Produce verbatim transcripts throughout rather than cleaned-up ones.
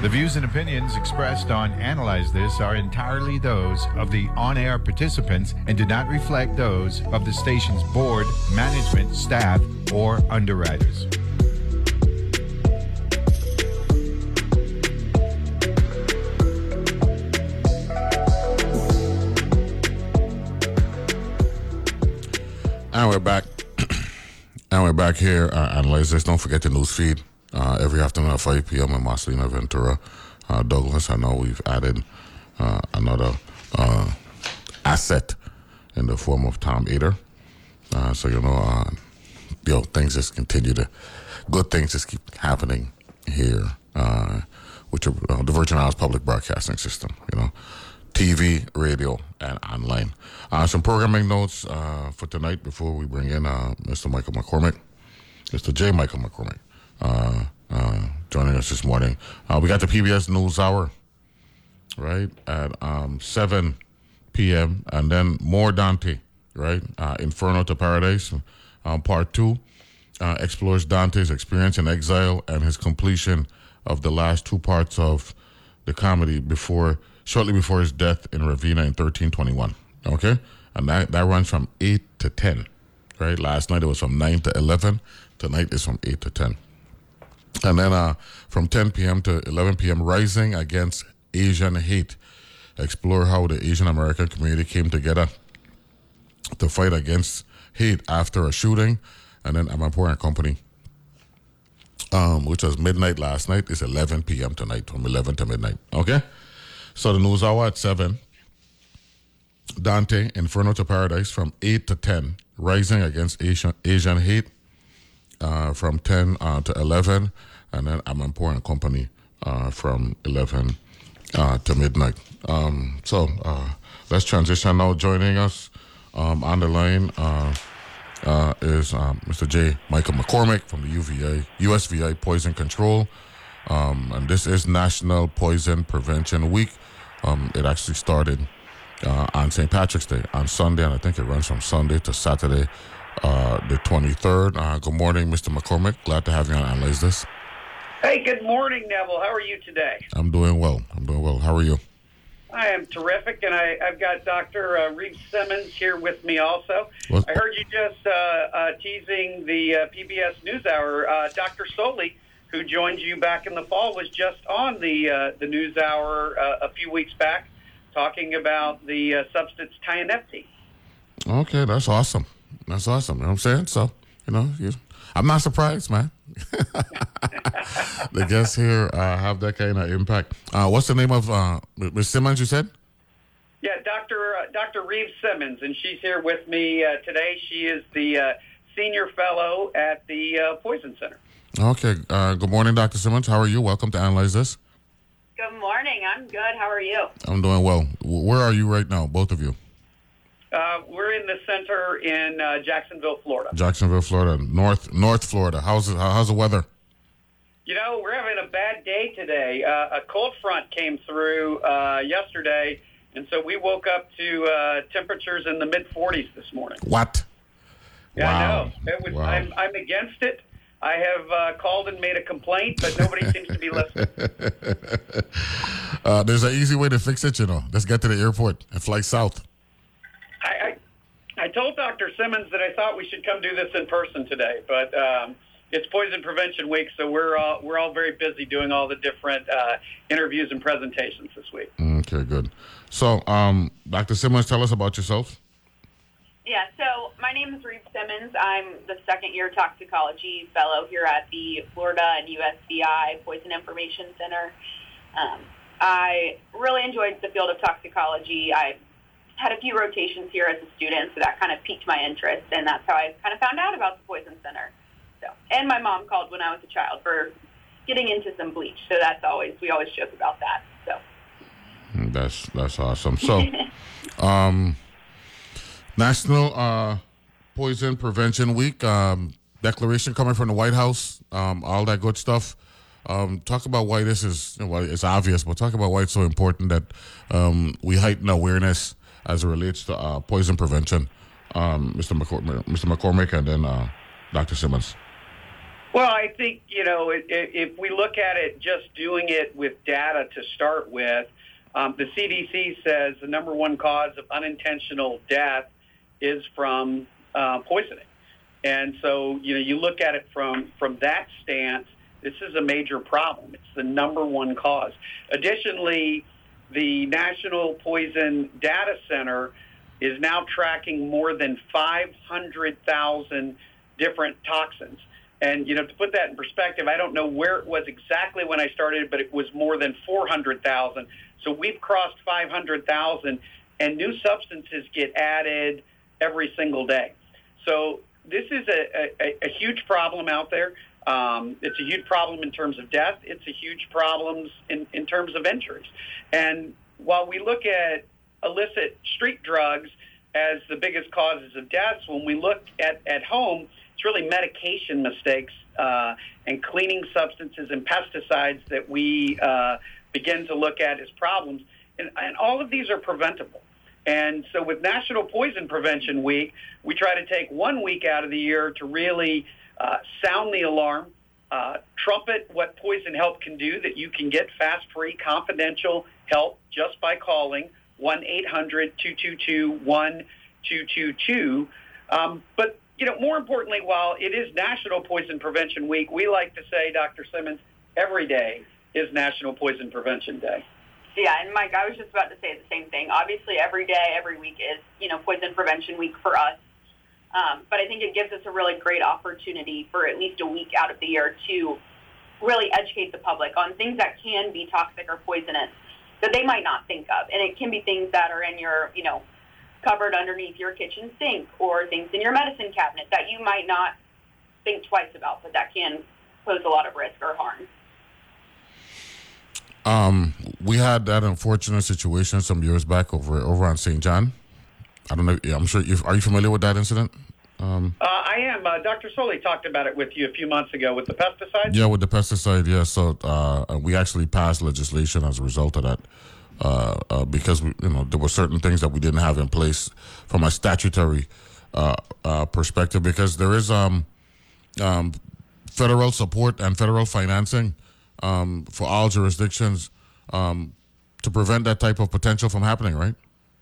The views and opinions expressed on Analyze This are entirely those of the on-air participants and do not reflect those of the station's board, management, staff, or underwriters. And we're back. and we're back here. Uh, Analyze This. Don't forget the news feed. Uh, every afternoon at five p.m. in Marcelina, Ventura, uh, Douglas. I know we've added uh, another uh, asset in the form of Tom Eder. Uh, so, you know, uh, you know, things just continue to, good things just keep happening here uh, with your, uh, the Virgin Islands Public Broadcasting System, you know, T V, radio, and online. Uh, some programming notes uh, for tonight before we bring in uh, Mister Michael McCormick, Mister J. Michael McCormick. Uh, uh, joining us this morning. Uh, we got the P B S News Hour, right, at um, seven p.m. And then more Dante, right, uh, Inferno to Paradise, um, part two, uh, explores Dante's experience in exile and his completion of the last two parts of the comedy before, shortly before his death in Ravenna in thirteen twenty-one, okay? And that, that runs from eight to ten, right? Last night it was from nine to eleven. Tonight is from eight to ten. And then uh, from ten p.m. to eleven p.m., Rising Against Asian Hate. Explore how the Asian American community came together to fight against hate after a shooting. And then Amanpour and Company, um, which was midnight last night, is eleven p.m. tonight, from eleven to midnight. Okay? So the news hour at seven. Dante, Inferno to Paradise, from eight to ten. Rising Against Asian, Asian Hate. Uh, from ten uh, to eleven, and then Amanpour and Company uh, from eleven uh, to midnight. Um, so uh, let's transition now. Joining us um, on the line uh, uh, is um, Mister J. Michael McCormick from the U V A, U S V A Poison Control, um, and this is National Poison Prevention Week. Um, it actually started uh, on Saint Patrick's Day on Sunday, and I think it runs from Sunday to Saturday. Uh, the twenty-third. Uh, good morning, Mister McCormick. Glad to have you on Analyze This. Hey, good morning, Neville. How are you today? I'm doing well. I'm doing well. How are you? I am terrific, and I, I've got Doctor Uh, Reeve Simmons here with me also. What? I heard you just uh, uh, teasing the uh, P B S NewsHour. Uh, Doctor Soley, who joined you back in the fall, was just on the uh, the NewsHour uh, a few weeks back talking about the uh, substance Tianeptine. Okay, that's awesome. That's awesome. You know what I'm saying? So, you know, you, I'm not surprised, man. The guests here uh, have that kind of impact. Uh, what's the name of uh, Miz Simmons, you said? Yeah, Doctor Uh, Doctor Reeve Simmons, and she's here with me uh, today. She is the uh, senior fellow at the uh, Poison Center. Okay. Uh, good morning, Doctor Simmons. How are you? Welcome to Analyze This. Good morning. I'm good. How are you? I'm doing well. Where are you right now, both of you? Uh, we're in the center in uh, Jacksonville, Florida. Jacksonville, Florida, North North Florida. How's it, how, how's the weather? You know, we're having a bad day today. Uh, a cold front came through uh, yesterday, and so we woke up to uh, temperatures in the mid forties this morning. What? Yeah, wow. I know. It was, wow. I'm, I'm against it. I have uh, called and made a complaint, but nobody seems to be listening. uh, there's an easy way to fix it, you know. Let's get to the airport and fly south. I, I, I told Doctor Simmons that I thought we should come do this in person today, but um, it's Poison Prevention Week, so we're all, we're all very busy doing all the different uh, interviews and presentations this week. Okay, good. So, um, Doctor Simmons, tell us about yourself. Yeah, so my name is Reeve Simmons. I'm the second-year toxicology fellow here at the Florida and U S V I Poison Information Center. Um, I really enjoyed the field of toxicology. I had a few rotations here as a student, so that kind of piqued my interest, and that's how I kind of found out about the Poison Center. So, and my mom called when I was a child for getting into some bleach, so that's always, we always joke about that. So that's that's awesome. So, um, National uh, Poison Prevention Week, um, declaration coming from the White House, um, all that good stuff. Um, talk about why this is, well, it's obvious, but talk about why it's so important that um, we heighten awareness as it relates to uh, poison prevention. Um, Mister McCormick, Mister McCormick, and then uh, Doctor Simmons. Well, I think, you know, if, if we look at it just doing it with data to start with, um, the C D C says the number one cause of unintentional death is from uh, poisoning. And so, you know, you look at it from, from that stance, this is a major problem. It's the number one cause. Additionally, the National Poison Data Center is now tracking more than five hundred thousand different toxins. And, you know, to put that in perspective, I don't know where it was exactly when I started, but it was more than four hundred thousand. So we've crossed five hundred thousand, and new substances get added every single day. So this is a, a, a huge problem out there. Um, it's a huge problem in terms of death. It's a huge problem in, in terms of injuries. And while we look at illicit street drugs as the biggest causes of deaths, when we look at, at home, it's really medication mistakes uh, and cleaning substances and pesticides that we uh, begin to look at as problems. And, and all of these are preventable. And so with National Poison Prevention Week, we try to take one week out of the year to really uh, sound the alarm, uh, trumpet what Poison Help can do, that you can get fast, free, confidential help just by calling one eight hundred two two two one two two two. Um, but, you know, more importantly, while it is National Poison Prevention Week, we like to say, Doctor Simmons, every day is National Poison Prevention Day. Yeah, and Mike, I was just about to say the same thing. Obviously, every day, every week is, you know, Poison Prevention Week for us. Um, but I think it gives us a really great opportunity for at least a week out of the year to really educate the public on things that can be toxic or poisonous that they might not think of. And it can be things that are in your, you know, covered underneath your kitchen sink, or things in your medicine cabinet that you might not think twice about, but that can pose a lot of risk or harm. Um, we had that unfortunate situation some years back over over on Saint John. I don't know. I'm sure. You, are you familiar with that incident? Um, uh, I am. Uh, Doctor Soli talked about it with you a few months ago with the pesticides. Yeah, with the pesticide. Yeah. So uh, we actually passed legislation as a result of that, uh, uh, because we, you know, there were certain things that we didn't have in place from a statutory uh, uh, perspective, because there is um, um, federal support and federal financing um, for all jurisdictions um, to prevent that type of potential from happening, right?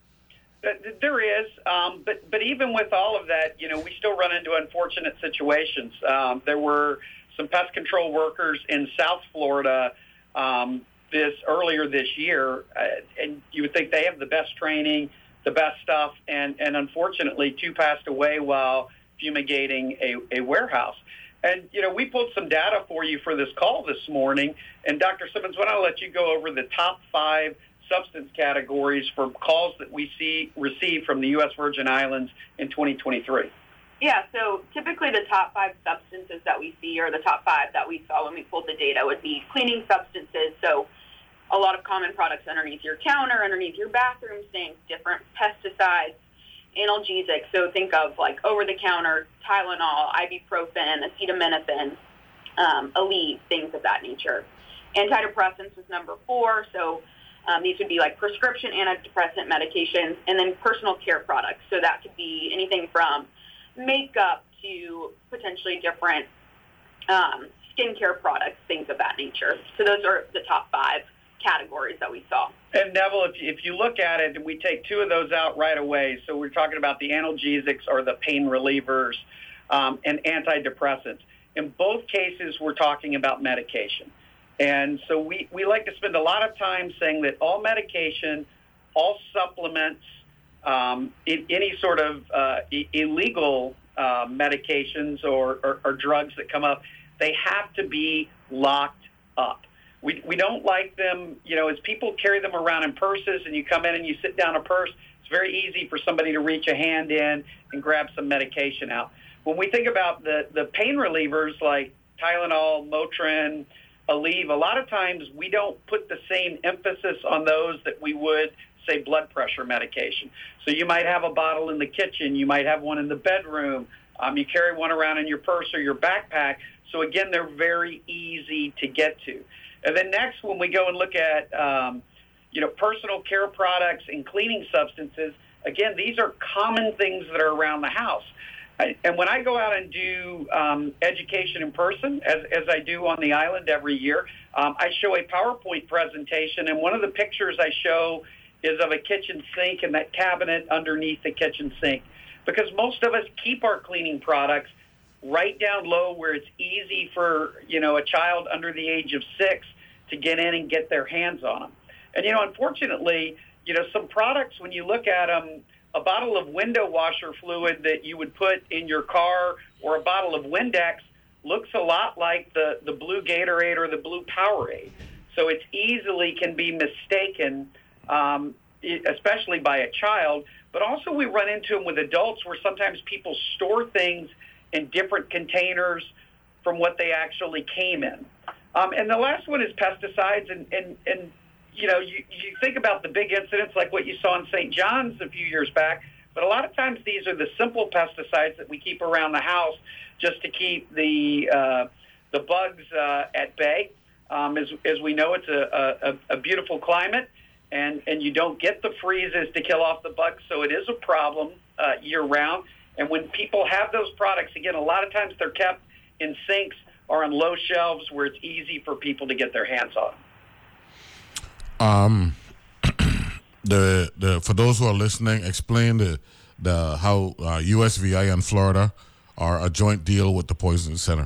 There is, um, but but even with all of that, you know, we still run into unfortunate situations. Um, there were some pest control workers in South Florida um, this earlier this year, uh, and you would think they have the best training, the best stuff, and, and unfortunately, two passed away while fumigating a, a warehouse. And, you know, we pulled some data for you for this call this morning, and Doctor Simmons, why don't I let you go over the top five substance categories for calls that we see received from the U S Virgin Islands in twenty twenty-three. Yeah, so typically the top five substances that we see, or the top five that we saw when we pulled the data, would be cleaning substances. So a lot of common products underneath your counter, underneath your bathroom sinks, different pesticides, analgesics. So think of like over-the-counter Tylenol, ibuprofen, acetaminophen, um, Aleve, things of that nature. Antidepressants was number four. So Um, these would be like prescription antidepressant medications, and then personal care products. So that could be anything from makeup to potentially different um, skincare products, things of that nature. So those are the top five categories that we saw. And Neville, if, if you look at it, we take two of those out right away. So we're talking about the analgesics, or the pain relievers, um, and antidepressants. In both cases, we're talking about medication. And so we, we like to spend a lot of time saying that all medication, all supplements, um, in, any sort of uh, I- illegal uh, medications or, or, or drugs that come up, they have to be locked up. We, we don't like them, you know, as people carry them around in purses, and you come in and you sit down a purse, it's very easy for somebody to reach a hand in and grab some medication out. When we think about the, the pain relievers like Tylenol, Motrin, Aleve, a lot of times we don't put the same emphasis on those that we would, say, blood pressure medication. So you might have a bottle in the kitchen. You might have one in the bedroom. Um, you carry one around in your purse or your backpack. So, again, they're very easy to get to. And then next, when we go and look at, um, you know, personal care products and cleaning substances, again, these are common things that are around the house. I, and when I go out and do um, education in person, as, as I do on the island every year, um, I show a PowerPoint presentation, and one of the pictures I show is of a kitchen sink and that cabinet underneath the kitchen sink, because most of us keep our cleaning products right down low where it's easy for, you know, a child under the age of six to get in and get their hands on them. And, you know, unfortunately, you know, some products, when you look at them, a bottle of window washer fluid that you would put in your car or a bottle of Windex looks a lot like the, the blue Gatorade or the blue Powerade. So it easily can be mistaken, um, especially by a child. But also we run into them with adults where sometimes people store things in different containers from what they actually came in. Um, and the last one is pesticides. And, and, and you know, you, you think about the big incidents like what you saw in Saint John's a few years back, but a lot of times these are the simple pesticides that we keep around the house just to keep the uh, the bugs uh, at bay. Um, as, as we know, it's a, a, a beautiful climate, and, and you don't get the freezes to kill off the bugs, so it is a problem uh, year-round. And when people have those products, again, a lot of times they're kept in sinks or on low shelves where it's easy for people to get their hands on. Um, the the for those who are listening, explain the the how uh, U S V I and Florida are a joint deal with the Poison Center.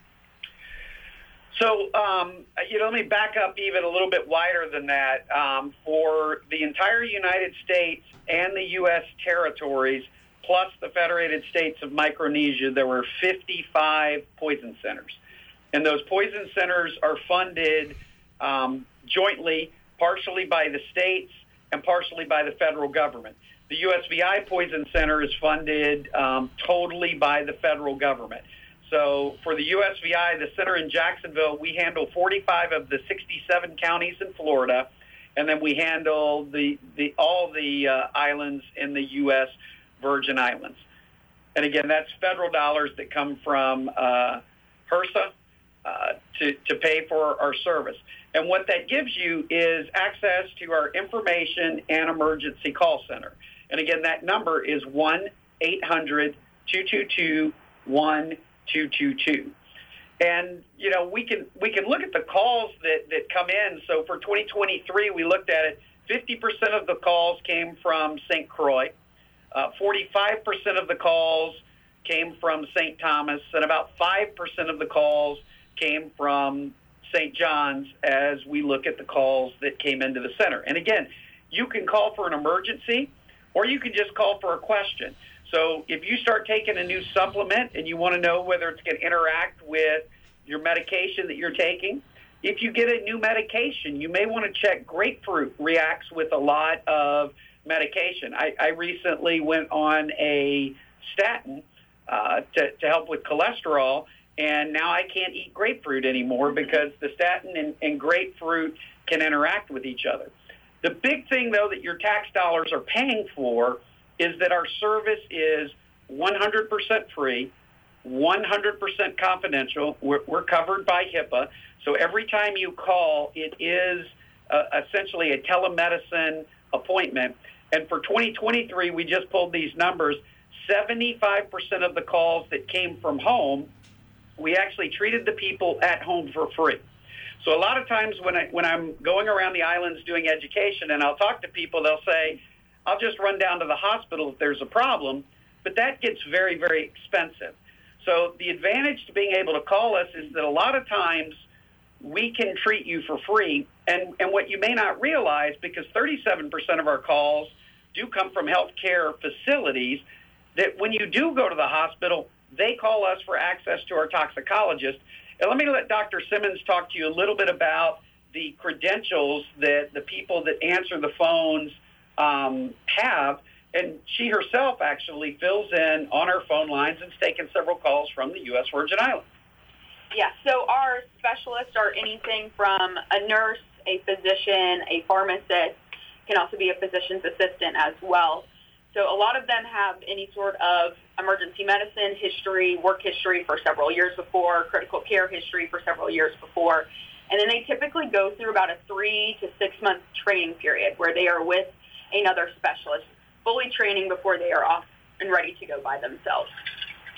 So, um, you know, let me back up even a little bit wider than that. Um, for the entire United States and the U S territories, plus the Federated States of Micronesia, there were fifty-five poison centers. And those poison centers are funded um, jointly, partially by the states and partially by the federal government. The U S V I Poison Center is funded um, totally by the federal government. So for the U S V I, the center in Jacksonville, we handle forty-five of the sixty-seven counties in Florida, and then we handle the, the all the uh, islands in the U S Virgin Islands. And again, that's federal dollars that come from uh, HRSA uh, to, to pay for our service. And what that gives you is access to our information and emergency call center. And again, that number is one eight hundred two two two one two two two. And, you know, we can we can look at the calls that, that come in. So for twenty twenty-three, we looked at it, fifty percent of the calls came from Saint Croix. Uh, forty-five percent of the calls came from Saint Thomas, and about five percent of the calls came from Saint John's as we look at the calls that came into the center. And again, you can call for an emergency, or you can just call for a question. So if you start taking a new supplement and you want to know whether it's going to interact with your medication that you're taking, if you get a new medication, you may want to check grapefruit reacts with a lot of medication. I, I recently went on a statin uh, to, to help with cholesterol, and now I can't eat grapefruit anymore because the statin and, and grapefruit can interact with each other. The big thing, though, that your tax dollars are paying for is that our service is one hundred percent free, one hundred percent confidential. We're, we're covered by HIPAA. So every time you call, it is uh, essentially a telemedicine appointment. And for twenty twenty-three, we just pulled these numbers. seventy-five percent of the calls that came from home, we actually treated the people at home for free. So a lot of times when, I, when I'm going around the islands doing education and I'll talk to people, they'll say, I'll just run down to the hospital if there's a problem, but that gets very, very expensive. So the advantage to being able to call us is that a lot of times we can treat you for free. And, and what you may not realize, because thirty-seven percent of our calls do come from healthcare facilities, that when you do go to the hospital, they call us for access to our toxicologist. And let me let Doctor Simmons talk to you a little bit about the credentials that the people that answer the phones um, have. And she herself actually fills in on our phone lines and has taken several calls from the U S Virgin Islands. Yeah, so our specialists are anything from a nurse, a physician, a pharmacist, can also be a physician's assistant as well. So a lot of them have any sort of emergency medicine history, work history for several years before, critical care history for several years before. And then they typically go through about a three to six month training period where they are with another specialist, fully training before they are off and ready to go by themselves.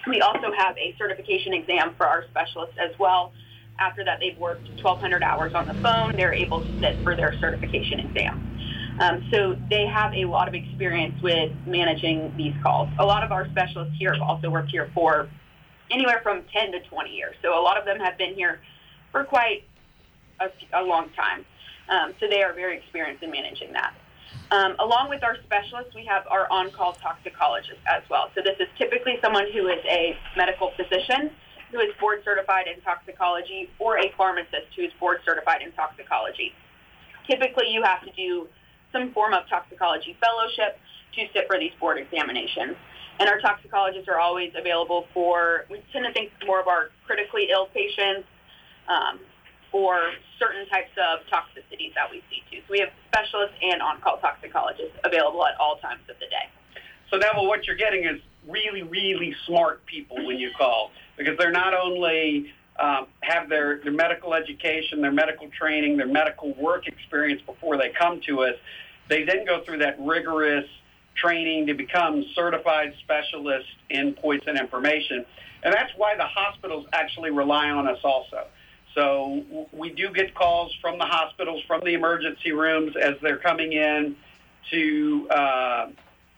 We also have a certification exam for our specialists as well. After that, they've worked twelve hundred hours on the phone. They're able to sit for their certification exam. Um, so they have a lot of experience with managing these calls. A lot of our specialists here have also worked here for anywhere from ten to twenty years. So a lot of them have been here for quite a, a long time. Um, so they are very experienced in managing that. Um, along with our specialists, we have our on-call toxicologist as well. So this is typically someone who is a medical physician who is board certified in toxicology, or a pharmacist who is board certified in toxicology. Typically, you have to do some form of toxicology fellowship to sit for these board examinations. And our toxicologists are always available for, we tend to think more of our critically ill patients, um, or certain types of toxicities that we see too. So we have specialists and on-call toxicologists available at all times of the day. So Neville, what you're getting is really, really smart people when you call, because they're not only um, have their, their medical education, their medical training, their medical work experience before they come to us, they then go through that rigorous training to become certified specialists in poison information. And that's why the hospitals actually rely on us also. So we do get calls from the hospitals, from the emergency rooms as they're coming in to, uh,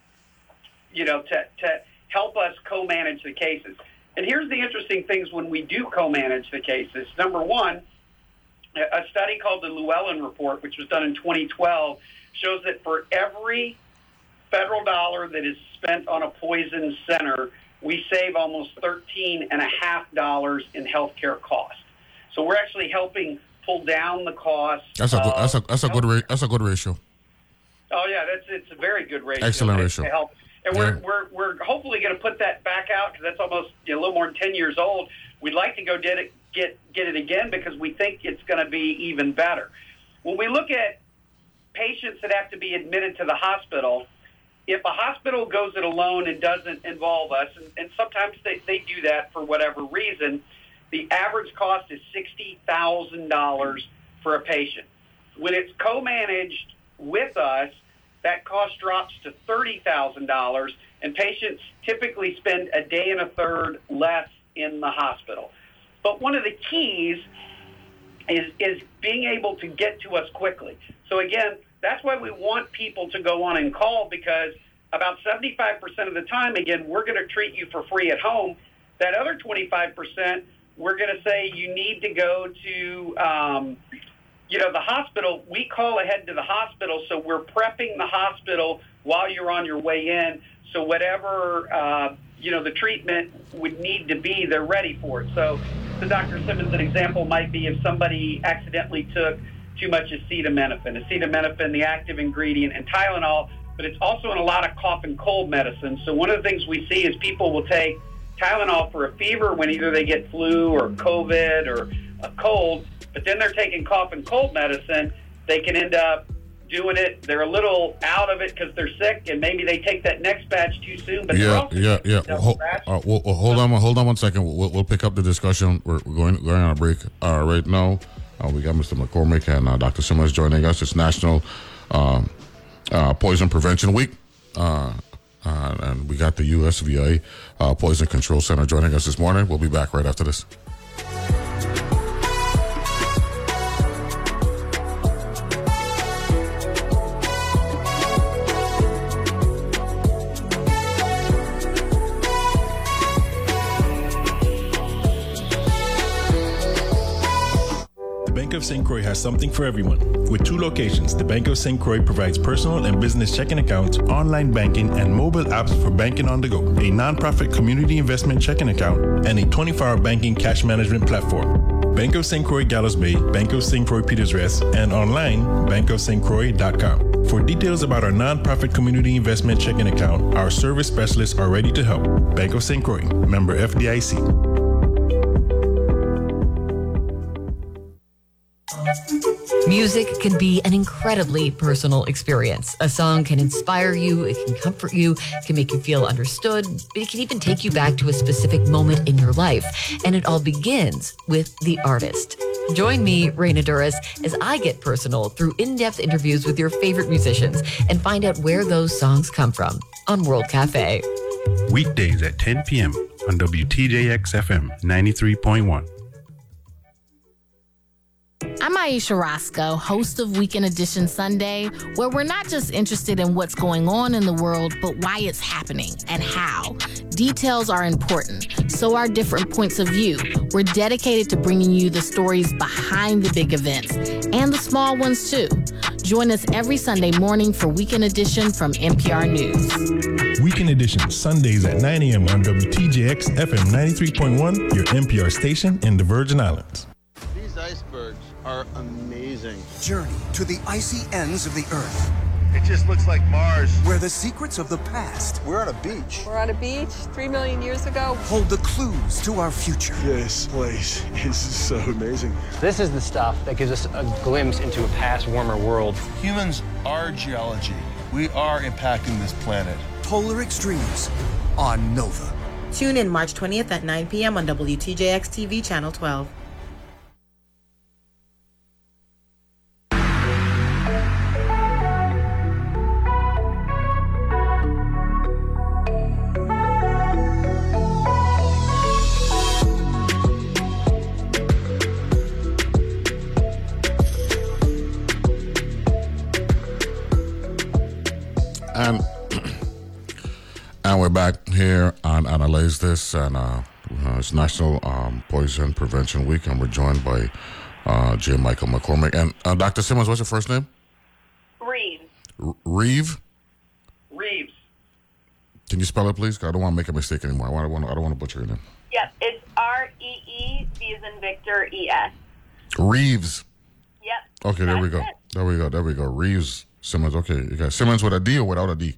you know, to, to help us co-manage the cases. And here's the interesting things when we do co-manage the cases. Number one, a study called the Llewellyn Report, which was done in twenty twelve, shows that for every federal dollar that is spent on a poison center, we save almost thirteen and a half dollars in healthcare costs. So we're actually helping pull down the cost. That's a good, that's a that's a good ra- that's a good ratio. Oh yeah, that's it's a very good ratio. Excellent to, ratio. To help. And yeah. we're we're we're hopefully going to put that back out because that's almost you know, a little more than ten years old. We'd like to go get it get get it again because we think it's going to be even better. When we look at patients that have to be admitted to the hospital, if a hospital goes it alone and doesn't involve us, and, and sometimes they, they do that for whatever reason, the average cost is sixty thousand dollars for a patient. When it's co-managed with us, that cost drops to thirty thousand dollars, and patients typically spend a day and a third less in the hospital. But one of the keys is, is being able to get to us quickly. So again, that's why we want people to go on and call, because about seventy-five percent of the time, again, we're going to treat you for free at home. That other twenty-five percent, we're going to say you need to go to, um, you know, the hospital. We call ahead to the hospital, so we're prepping the hospital while you're on your way in. So whatever, uh, you know, the treatment would need to be, they're ready for it. So, so Doctor Simmons, an example might be if somebody accidentally took too much acetaminophen, acetaminophen, the active ingredient, and Tylenol, but it's also in a lot of cough and cold medicine. So one of the things we see is people will take Tylenol for a fever when either they get flu or COVID or a cold, but then they're taking cough and cold medicine. They can end up doing it. They're a little out of it because they're sick, and maybe they take that next batch too soon. But yeah, yeah, yeah. Well, hold, uh, we'll, well, hold on, hold on one second. We'll, we'll pick up the discussion. We're, we're going going on a break uh, right now. Uh, we got Mister McCormick and uh, Doctor Simmons joining us. It's National uh, uh, Poison Prevention Week. Uh, uh, and we got the U S V I uh, Poison Control Center joining us this morning. We'll be back right after this. Bank of Saint Croix has something for everyone. With two locations, the Bank of Saint Croix provides personal and business checking accounts, online banking, and mobile apps for banking on the go, a nonprofit community investment checking account, and a twenty-four hour banking cash management platform. Bank of Saint Croix Gallows Bay, Bank of Saint Croix Peters Rest, and online, bank of st croix dot com. For details about our nonprofit community investment checking account, our service specialists are ready to help. Bank of Saint Croix, member F D I C. Music can be an incredibly personal experience. A song can inspire you, it can comfort you, it can make you feel understood, it can even take you back to a specific moment in your life. And it all begins with the artist. Join me, Raina Duras, as I get personal through in-depth interviews with your favorite musicians and find out where those songs come from on World Cafe. Weekdays at ten p.m. on W T J X F M ninety-three point one. I'm Aisha Roscoe, host of Weekend Edition Sunday, where we're not just interested in what's going on in the world, but why it's happening and how. Details are important, so are different points of view. We're dedicated to bringing you the stories behind the big events and the small ones too. Join us every Sunday morning for Weekend Edition from N P R News. Weekend Edition, Sundays at nine a.m. on W T J X F M ninety-three point one, your N P R station in the Virgin Islands. These icebergs are amazing. Journey to the icy ends of the Earth, It just looks like Mars. where the secrets of the past We're on a beach. We're on a beach three million years ago. hold the clues to our future. This place is so amazing. This is the stuff that gives us a glimpse into a past warmer world. Humans are geology. We are impacting this planet. Polar Extremes on Nova. Tune in March twentieth at nine p.m. on W T J X T V Channel twelve. And and we're back here on Analyze This, and uh, uh, it's National um, Poison Prevention Week, and we're joined by uh, J. Michael McCormick. And uh, Doctor Simmons, what's your first name? Reeves. R- Reeve? Reeves. Can you spell it, please? 'Cause I don't want to make a mistake anymore. I, want, I don't want to butcher your name. Yep, it's R E E, V as in Victor, E S. Reeves. Yep. Okay, there we go. That's it. There we go. There we go. Reeves Simmons. Okay, you got Simmons with a D or without a D?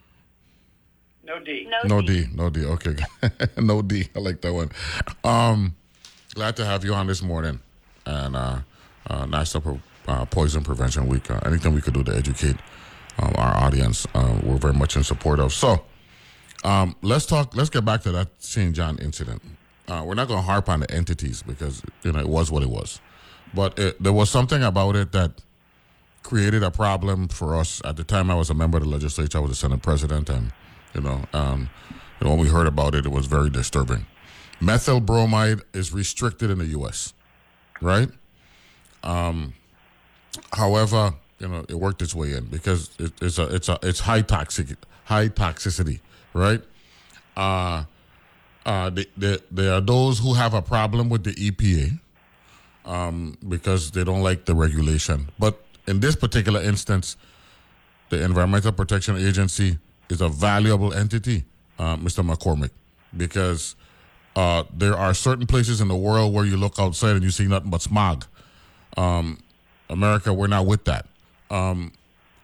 No D. No, No D. D. No D. Okay. No D. I like that one. Um, glad to have you on this morning. And uh, uh, National uh, Poison Prevention Week. Uh, anything we could do to educate um, our audience, uh, we're very much in support of. So um, let's talk. Let's get back to that Saint John incident. Uh, we're not going to harp on the entities because you know it was what it was, but it, there was something about it that created a problem for us. At the time, I was a member of the legislature. I was a Senate president, and you know, um, you know, when we heard about it, it was very disturbing. Methyl bromide is restricted in the U S, right? Um, however, you know, it worked its way in because it, it's a, it's a, it's high toxic, high toxicity, right? Uh, uh, the, the, there are those who have a problem with the E P A um, because they don't like the regulation, but in this particular instance, the Environmental Protection Agency is a valuable entity, uh, Mister McCormick, because uh, there are certain places in the world where you look outside and you see nothing but smog. Um, America, we're not with that. Um,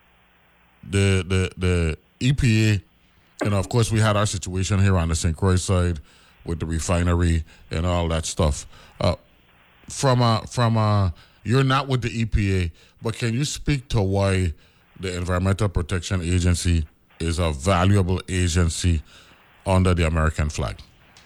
the the the E P A, you know, of course, we had our situation here on the Saint Croix side with the refinery and all that stuff. Uh, from a from a You're not with the E P A, but can you speak to why the Environmental Protection Agency is a valuable agency under the American flag?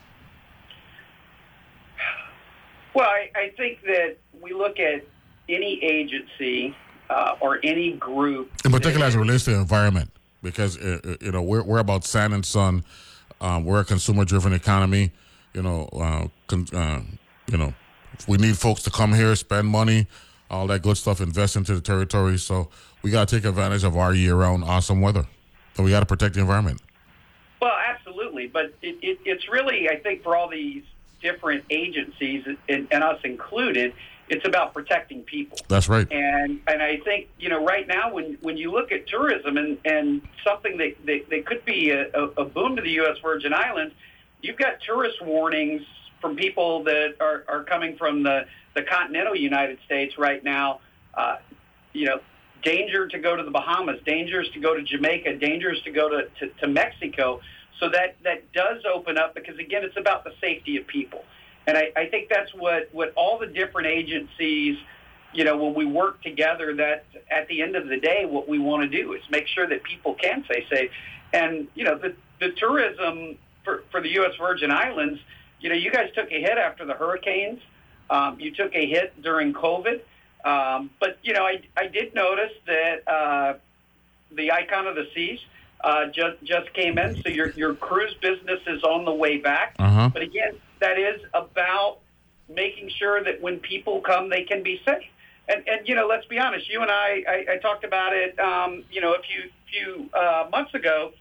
Well, I, I think that we look at any agency uh, or any group. In particular, as it relates to the environment, because, uh, you know, we're, we're about sand and sun. Um, we're a consumer-driven economy. You know, uh, con- uh, you know, we need folks to come here, spend money, all that good stuff, invest into the territory. So we got to take advantage of our year-round awesome weather. So we got to protect the environment. Well, absolutely. But it, it, it's really, I think, for all these different agencies, and, and us included, it's about protecting people. That's right. And and I think, you know, right now when, when you look at tourism and, and something that, that, that could be a, a boom to the U S Virgin Islands, you've got tourist warnings from people that are, are coming from the, the continental United States right now. Uh, you know, danger to go to the Bahamas, dangers to go to Jamaica, dangers to go to, to, to Mexico. So that, that does open up because, again, it's about the safety of people. And I, I think that's what, what all the different agencies, you know, when we work together, that at the end of the day, what we want to do is make sure that people can stay safe. And, you know, the, the tourism for, for the U S Virgin Islands, you know, you guys took a hit after the hurricanes. Um, you took a hit during COVID. Um, but, you know, I, I did notice that uh, the Icon of the Seas, uh, just just came in, so your your cruise business is on the way back. Uh-huh. But again, that is about making sure that when people come, they can be safe. And, and you know, let's be honest. You and I, I, I talked about it, um, you know, a few few uh, months ago.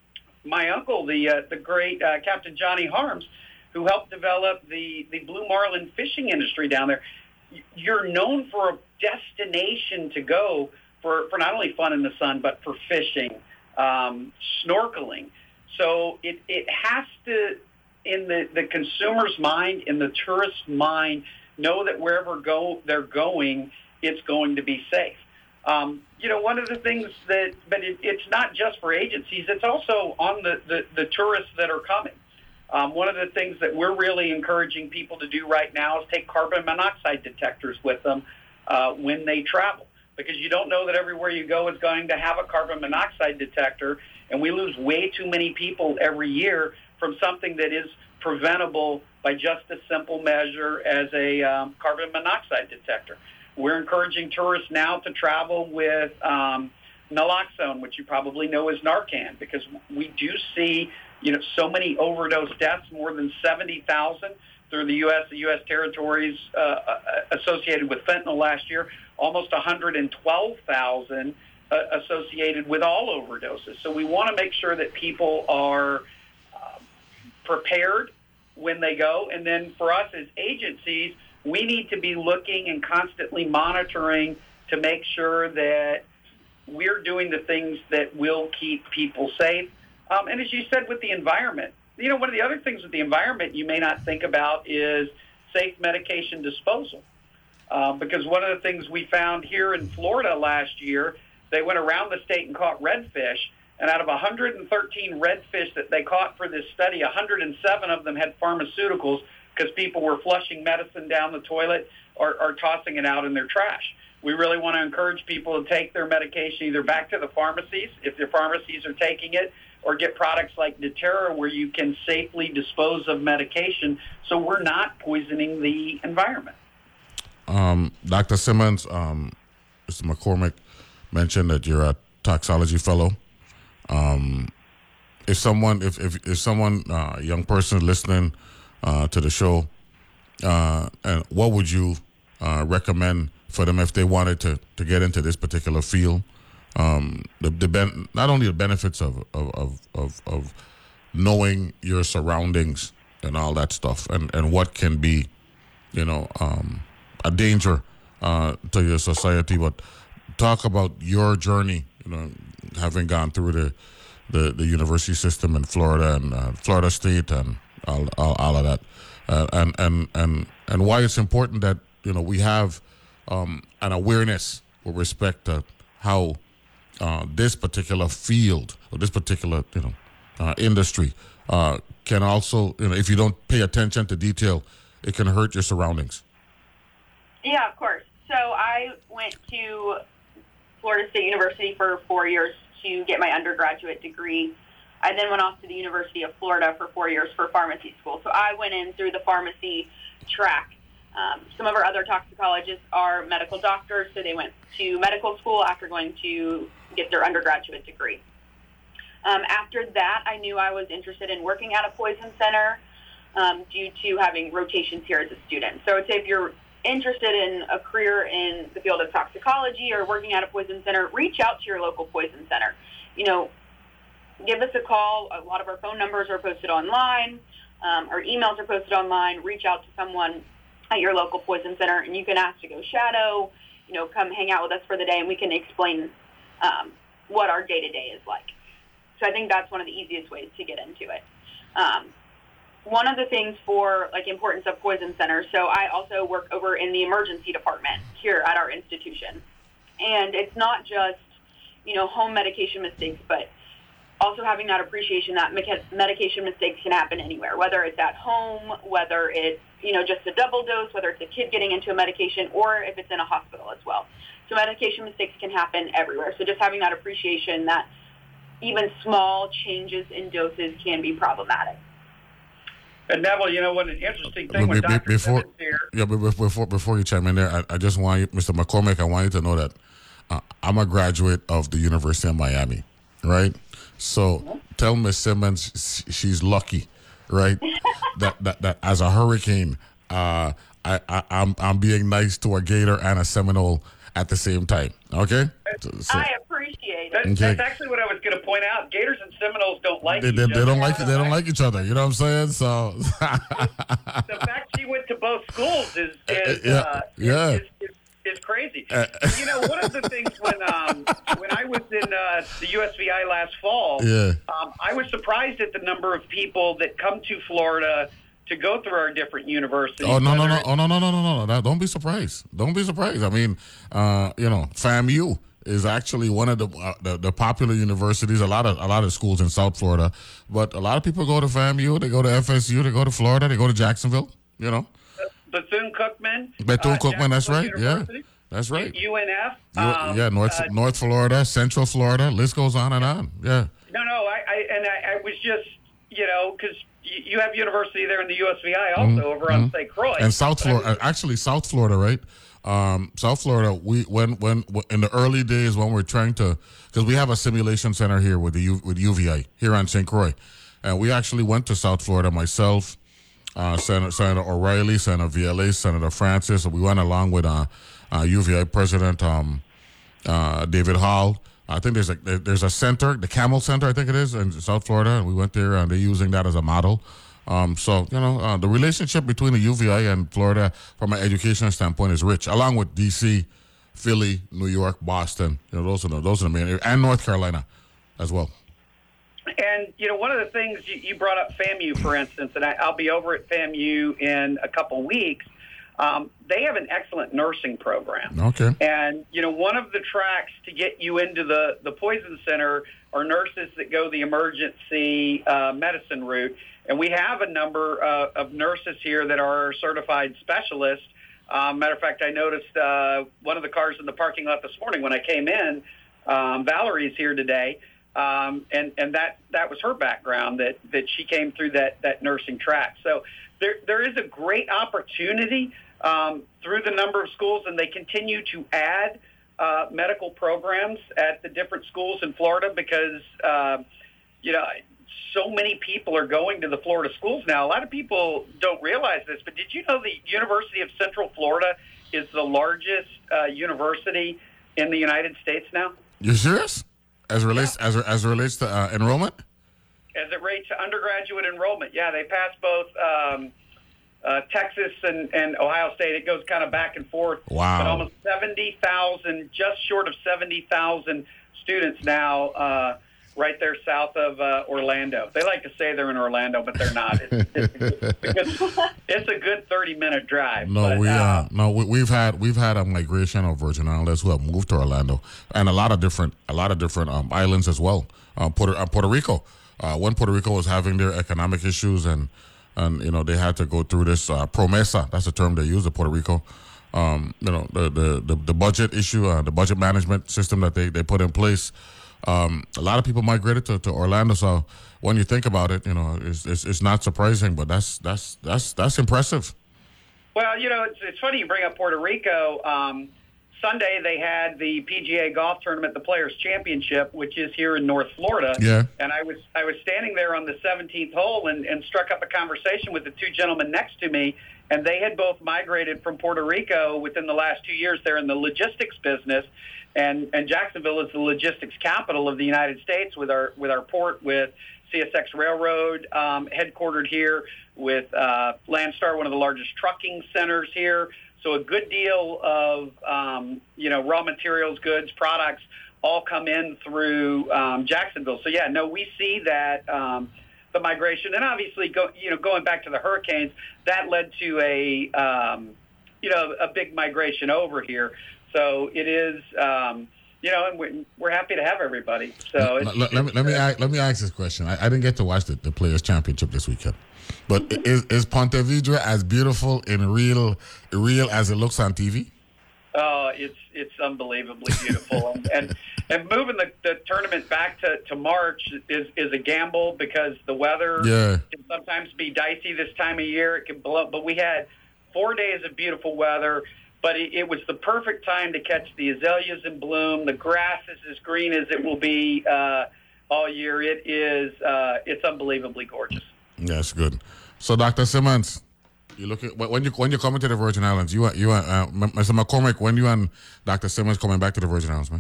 My uncle, the uh, the great uh, Captain Johnny Harms, who helped develop the, the blue marlin fishing industry down there. You're known for a destination to go for, for not only fun in the sun, but for fishing, um, snorkeling. So it, it has to, in the, the consumer's mind, in the tourist's mind, know that wherever go they're going, it's going to be safe. Um, you know, one of the things that, but it, it's not just for agencies, it's also on the, the, the tourists that are coming. Um, one of the things that we're really encouraging people to do right now is take carbon monoxide detectors with them uh, when they travel, because you don't know that everywhere you go is going to have a carbon monoxide detector, and we lose way too many people every year from something that is preventable by just a simple measure as a um, carbon monoxide detector. We're encouraging tourists now to travel with um, naloxone, which you probably know is Narcan, because we do see, you know, so many overdose deaths, more than seventy thousand through the U S, the U S territories uh, associated with fentanyl last year, almost one hundred twelve thousand uh, associated with all overdoses. So we want to make sure that people are uh, prepared when they go. And then for us as agencies, we need to be looking and constantly monitoring to make sure that we're doing the things that will keep people safe. Um, and as you said, with the environment, you know, one of the other things with the environment you may not think about is safe medication disposal. Uh, because one of the things we found here in Florida last year, they went around the state and caught redfish. And out of one hundred thirteen redfish that they caught for this study, one hundred seven of them had pharmaceuticals, because people were flushing medicine down the toilet or, or tossing it out in their trash. We really want to encourage people to take their medication either back to the pharmacies, if their pharmacies are taking it, or get products like Deterra where you can safely dispose of medication so we're not poisoning the environment. Um, Doctor Simmons, um, Mister McCormick mentioned that you're a toxicology fellow. Um, if someone, if, if, if someone, uh, a young person listening Uh, to the show, uh, and what would you uh, recommend for them if they wanted to, to get into this particular field? Um, the, the ben- not only the benefits of of, of of of knowing your surroundings and all that stuff, and, and what can be, you know, um, a danger uh, to your society, but talk about your journey, you know, having gone through the the, the university system in Florida and uh, Florida State and All, all, all of that, uh, and and and and why it's important that, you know, we have um, an awareness with respect to how uh, this particular field or this particular, you know, uh, industry uh, can also, you know, if you don't pay attention to detail, it can hurt your surroundings. Yeah, of course. So I went to Florida State University for four years to get my undergraduate degree. I then went off to the University of Florida for four years for pharmacy school. So I went in through the pharmacy track. Um, some of our other toxicologists are medical doctors, so they went to medical school after going to get their undergraduate degree. Um, after that, I knew I was interested in working at a poison center um, due to having rotations here as a student. So I would say if you're interested in a career in the field of toxicology or working at a poison center, reach out to your local poison center. You know, give us a call. A lot of our phone numbers are posted online. Um, our emails are posted online. Reach out to someone at your local poison center, and you can ask to go shadow, you know, come hang out with us for the day, and we can explain um, what our day-to-day is like. So I think that's one of the easiest ways to get into it. Um, one of the things for, like, importance of poison centers, so I also work over in the emergency department here at our institution. And it's not just, you know, home medication mistakes, but also having that appreciation that medication mistakes can happen anywhere, whether it's at home, whether it's, you know, just a double dose, whether it's a kid getting into a medication, or if it's in a hospital as well. So medication mistakes can happen everywhere. So just having that appreciation that even small changes in doses can be problematic. And Neville, you know what, an interesting thing with Doctor Before, Simmons here. yeah, but before before you chime in there, I, I just want you, Mister McCormick, I want you to know that uh, I'm a graduate of the University of Miami. right? So tell Miss Simmons she's lucky, right? that, that that as a Hurricane, uh, I, I I'm I'm being nice to a Gator and a Seminole at the same time. Okay. So, I appreciate it. That, okay. That's actually what I was going to point out. Gators and Seminoles don't like they, each they, other. They don't like they don't like each other. You know what I'm saying? So the fact she went to both schools is is yeah, uh, yeah. Is, is, is crazy. Uh, you know, one of the things when um, when I was in uh, the U S V I last fall, yeah. um, I was surprised at the number of people that come to Florida to go through our different universities. Oh no no no! Oh no no no no no! Don't be surprised. Don't be surprised. I mean, uh, you know, FAMU is actually one of the, uh, the the popular universities. A lot of a lot of schools in South Florida, but a lot of people go to FAMU. They go to F S U. They go to Florida. They go to Jacksonville. You know, Bethune-Cookman. Bethune-Cookman. Uh, that's right. University. Yeah, that's right. U N F. Um, yeah, North uh, North Florida, Central Florida. List goes on and on. Yeah. No, no. I, I and I, I was just you know because. You have university there in the U S V I also mm-hmm. over on Saint Croix. And South Florida, actually South Florida, right? Um, South Florida, we when when in the early days when we're trying to, because we have a simulation center here with the U, with U V I here on Saint Croix, and we actually went to South Florida. Myself, uh, Senator, Senator O'Reilly, Senator V L A, Senator Francis. And we went along with uh, uh, U V I President um, uh, David Hall. I think there's a there's a center, the Camel Center, I think it is, in South Florida, and we went there, and they're using that as a model. Um, so, you know, uh, the relationship between the U V I and Florida from an educational standpoint is rich, along with D C, Philly, New York, Boston. You know, those are the, those are the main areas, and North Carolina as well. And, you know, one of the things you, you brought up FAMU, for instance, and I, I'll be over at FAMU in a couple weeks. Um, they have an excellent nursing program. Okay. And, you know, one of the tracks to get you into the, the Poison Center are nurses that go the emergency uh, medicine route. And we have a number uh, of nurses here that are certified specialists. Um, matter of fact, I noticed uh, one of the cars in the parking lot this morning when I came in. Um, Valerie's here today. Um, and, and that, that was her background, that, that she came through that, that nursing track. So there there is a great opportunity Um, through the number of schools, and they continue to add uh, medical programs at the different schools in Florida because, uh, you know, so many people are going to the Florida schools now. A lot of people don't realize this, but did you know the University of Central Florida is the largest uh, university in the United States now? You serious? As relates yeah. as as it relates to uh, enrollment? As it relates to undergraduate enrollment, yeah, they passed both. Um, Uh, Texas and, and Ohio State, it goes kind of back and forth. Wow. But almost seventy thousand, just short of seventy thousand students now uh, right there south of uh, Orlando. They like to say they're in Orlando, but they're not. It's, it's, it's, a, good, it's a good thirty-minute drive. No, but, we, uh, uh, no we, we've had we've had a migration of Virgin Islands who have moved to Orlando, and a lot of different a lot of different um, islands as well. Uh, Puerto uh, Puerto Rico, uh, when Puerto Rico was having their economic issues and. And, you know, they had to go through this uh, promesa. That's the term they use in Puerto Rico. Um, you know, the the, the, the budget issue, uh, the budget management system that they, they put in place. Um, a lot of people migrated to, to Orlando. So when you think about it, you know, it's, it's it's not surprising, but that's that's that's that's impressive. Well, you know, it's, it's funny you bring up Puerto Rico. Um, Sunday they had the P G A golf tournament, the Players Championship, which is here in North Florida. Yeah. And I was I was standing there on the seventeenth hole and, and struck up a conversation with the two gentlemen next to me, and they had both migrated from Puerto Rico within the last two years. They're in the logistics business, and, and Jacksonville is the logistics capital of the United States with our with our port, with C S X Railroad um, headquartered here, with uh, Landstar, one of the largest trucking centers here. So a good deal of, um, you know, raw materials, goods, products all come in through um, Jacksonville. So, yeah, no, we see that um, the migration. And obviously, go, you know, going back to the hurricanes, that led to a, um, you know, a big migration over here. So it is, um, you know, and we're, we're happy to have everybody. So it's, let, let, me, let, me, ask, let me ask this question. I, I didn't get to watch the, the Players Championship this weekend. But is is Ponte Vedra as beautiful in real real as it looks on T V? Oh, it's it's unbelievably beautiful, and, and and moving the, the tournament back to, to March is, is a gamble because the weather yeah. can sometimes be dicey this time of year. It can blow, but we had four days of beautiful weather. But it, it was the perfect time to catch the azaleas in bloom. The grass is as green as it will be. Uh, all year. It is uh, it's unbelievably gorgeous. Yes, good. So, Doctor Simmons, you look at when you when you coming to the Virgin Islands. You you uh, Mister McCormick, when you and Doctor Simmons coming back to the Virgin Islands, man?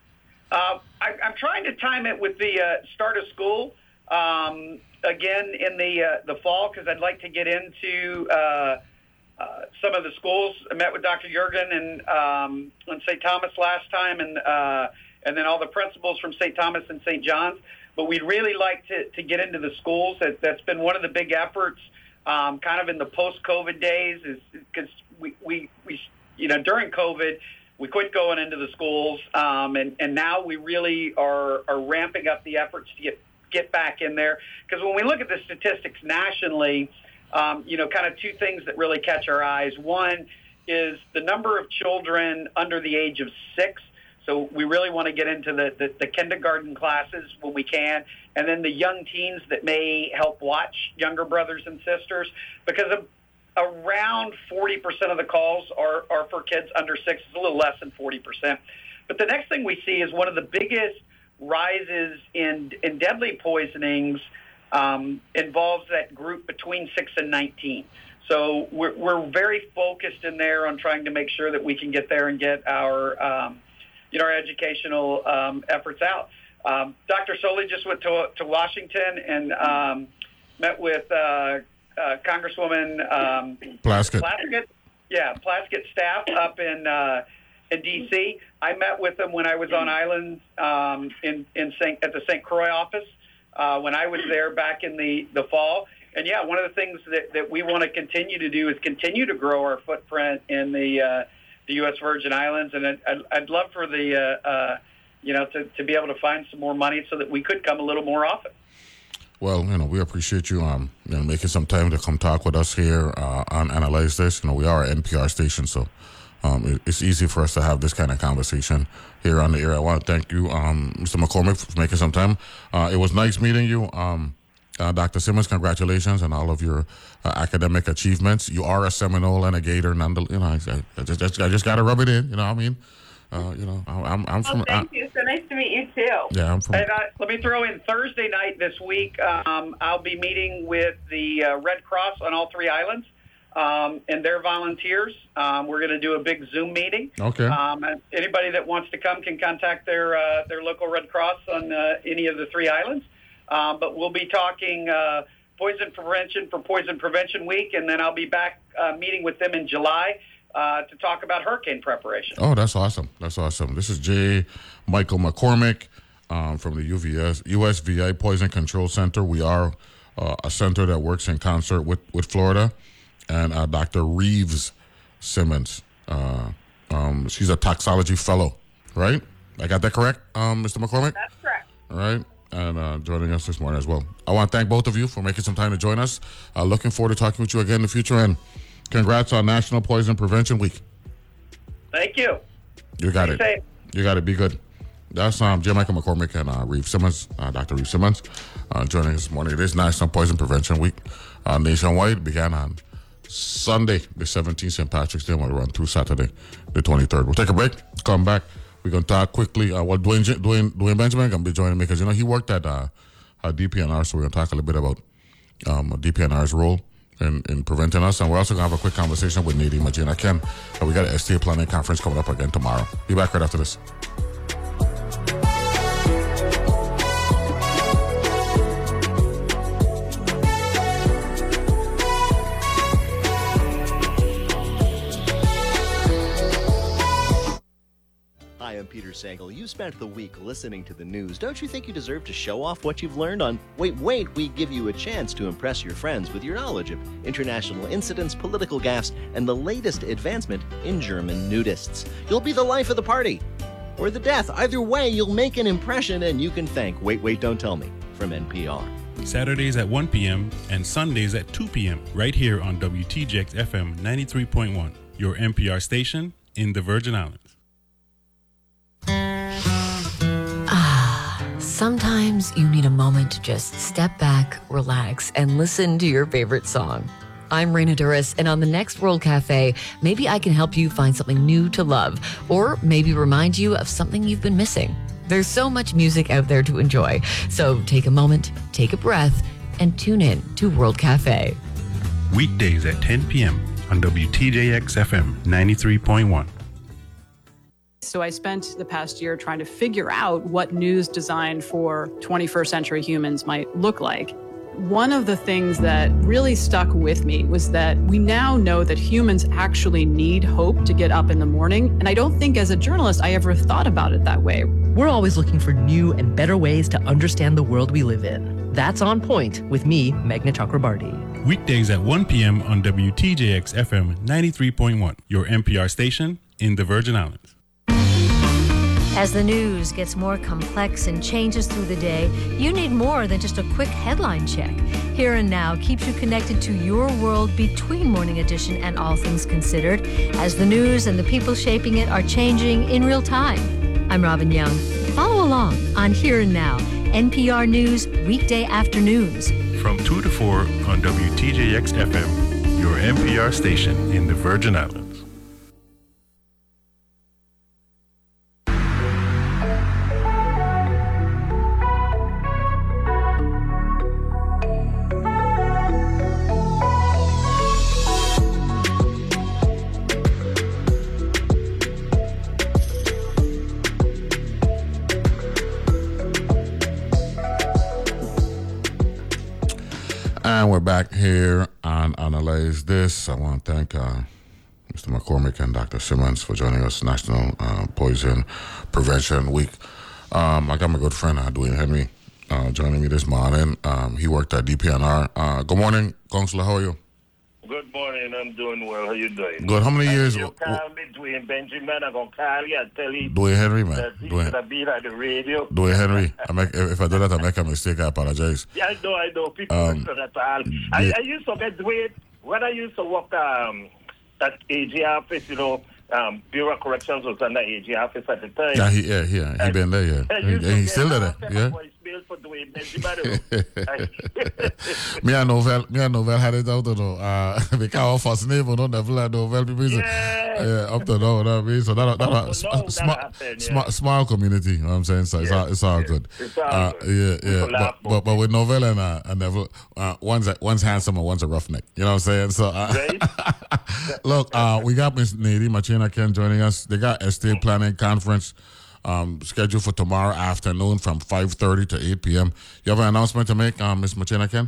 Uh, I, I'm trying to time it with the uh, start of school um, again in the uh, the fall because I'd like to get into uh, uh, some of the schools. I met with Doctor Jurgen and um, on Saint Thomas last time, and uh, and then all the principals from Saint Thomas and Saint John's. But we'd really like to, to get into the schools. That, that's been one of the big efforts, um, kind of in the post-COVID days, is because we, we, we, you know, during COVID, we quit going into the schools, um, and, and now we really are, are ramping up the efforts to get, get back in there. Because when we look at the statistics nationally, um, you know, kind of two things that really catch our eyes. One is the number of children under the age of six. So we really want to get into the, the, the kindergarten classes when we can, and then the young teens that may help watch younger brothers and sisters, because of, around forty percent of the calls are, are for kids under six. It's a little less than forty percent. But the next thing we see is one of the biggest rises in, in deadly poisonings um, involves that group between six and nineteen. So we're, we're very focused in there on trying to make sure that we can get there and get our um, you know, our educational um, efforts out. Um, Doctor Soley just went to, to Washington and um, met with uh, uh, Congresswoman um, Plaskett. Plaskett. Yeah, Plaskett staff up in uh, in D C. I met with them when I was on island um, in in Saint at the Saint Croix office uh, when I was there back in the, the fall. And yeah, one of the things that, that we want to continue to do is continue to grow our footprint in the uh, the U S Virgin Islands, and I'd, I'd love for the, uh, uh, you know, to, to be able to find some more money so that we could come a little more often. Well, you know, we appreciate you, um, you know, making some time to come talk with us here uh, on Analyze This. You know, we are an N P R station, so um, it, it's easy for us to have this kind of conversation here on the air. I want to thank you, um, Mister McCormick, for making some time. Uh, it was nice meeting you. Um, Uh, Doctor Simmons, congratulations on all of your uh, academic achievements. You are a Seminole and a Gator, nonetheless. You know, I, I just, just, I just got to rub it in. You know what I mean? Uh, you know, I, I'm, I'm from. Oh, thank I, you. So nice to meet you too. Yeah, I'm from. And uh, let me throw in Thursday night this week. Um, I'll be meeting with the uh, Red Cross on all three islands um, and their volunteers. Um, we're going to do a big Zoom meeting. Okay. Um, anybody that wants to come can contact their uh, their local Red Cross on uh, any of the three islands. Um, but we'll be talking uh, poison prevention for Poison Prevention Week, and then I'll be back uh, meeting with them in July uh, to talk about hurricane preparation. Oh, that's awesome. That's awesome. This is J. Michael McCormick um, from the U V S, U S V I Poison Control Center. We are uh, a center that works in concert with, with Florida, and uh, Doctor Reeves Simmons. Uh, um, she's a toxology fellow, right? I got that correct, um, Mister McCormick? That's correct. All right. And uh, joining us this morning as well. I want to thank both of you for making some time to join us. Uh, looking forward to talking with you again in the future. And congrats on National Poison Prevention Week. Thank you. You got Be it. safe. You got it. Be good. That's um, J. Michael McCormick and uh, Reeve Simmons, uh, Doctor Reeve Simmons, uh, joining us this morning. It is National Poison Prevention Week uh, nationwide. Began on Sunday, the seventeenth, Saint Patrick's Day, and will run through Saturday, the twenty-third. We'll take a break. Come back. We're going to talk quickly. Uh, well, Dwayne, Dwayne, Dwayne Benjamin going to be joining me because, you know, he worked at uh, uh, D P N R, so we're going to talk a little bit about um, D P N R's role in, in preventing us. And we're also going to have a quick conversation with Nadine Magina Ken. Uh, we got an estate planning conference coming up again tomorrow. Be back right after this. Hi, I'm Peter Sagal. You spent the week listening to the news. Don't you think you deserve to show off what you've learned on Wait, Wait, we give you a chance to impress your friends with your knowledge of international incidents, political gaffes, and the latest advancement in German nudists. You'll be the life of the party. Or the death. Either way, you'll make an impression and you can thank Wait, Wait, Don't Tell Me from N P R. Saturdays at one p.m. and Sundays at two p.m. right here on W T J X F M ninety-three point one, your N P R station in the Virgin Islands. Sometimes you need a moment to just step back, relax, and listen to your favorite song. I'm Raina Duras, and on the next World Cafe, maybe I can help you find something new to love, or maybe remind you of something you've been missing. There's so much music out there to enjoy. So take a moment, take a breath, and tune in to World Cafe. Weekdays at ten p.m. on W T J X F M ninety-three point one. So I spent the past year trying to figure out what news designed for twenty-first century humans might look like. One of the things that really stuck with me was that we now know that humans actually need hope to get up in the morning. And I don't think as a journalist I ever thought about it that way. We're always looking for new and better ways to understand the world we live in. That's On Point with me, Meghna Chakrabarti. Weekdays at one p.m. on W T J X F M ninety-three point one, your N P R station in the Virgin Islands. As the news gets more complex and changes through the day, you need more than just a quick headline check. Here and Now keeps you connected to your world between Morning Edition and All Things Considered, as the news and the people shaping it are changing in real time. I'm Robin Young. Follow along on Here and Now, N P R News weekday afternoons. From two to four on W T J X F M, your N P R station in the Virgin Islands. And we're back here on Analyze This. I want to thank uh, Mister McCormick and Doctor Simmons for joining us National uh, Poison Prevention Week. Um, I got my good friend, uh, Dwayne Henry, uh, joining me this morning. Um, he worked at D P N R. Uh, good morning, Councillor. How are you? Good morning. I'm doing well. How you doing? Good. How many years? You call me Dwayne Benjamin. I'm going to call you and tell you. Dwayne Henry, man. That he Dwayne. should have been at the radio. Dwayne Henry. I make, if I do that, I make a mistake. I apologize. Yeah, I know. I know. People Um, don't know that all. I, yeah. I used to get Dwayne when I used to work um, at A G office, you know. Um, Bureau of Corrections was under A G office at the time. Yeah, he, yeah, yeah, he been there, yeah. I He, used to he's get still there, a yeah. voicemail for Dwayne Benjamin. me and Novel, me and Novel had it out, you know. Uh, because our first name, you know, never had Novel people. Yeah. yeah, up to now, you know what I mean? So that, that, that, Up to sm- now, that sm- happened, yeah. sm- small community, you know what I'm saying? So it's, Yeah. all, it's all good. It's all uh, good. Yeah, People yeah. laugh But, but, but with Novel and, uh, and Neville, uh, one's, a, one's handsome and one's a roughneck. You know what I'm saying? So, uh, Right? look, uh, we got Miss Nadine Machina Ken joining us. They got estate planning conference um, scheduled for tomorrow afternoon from five thirty to eight p.m. You have an announcement to make, um, Miss Machina Ken?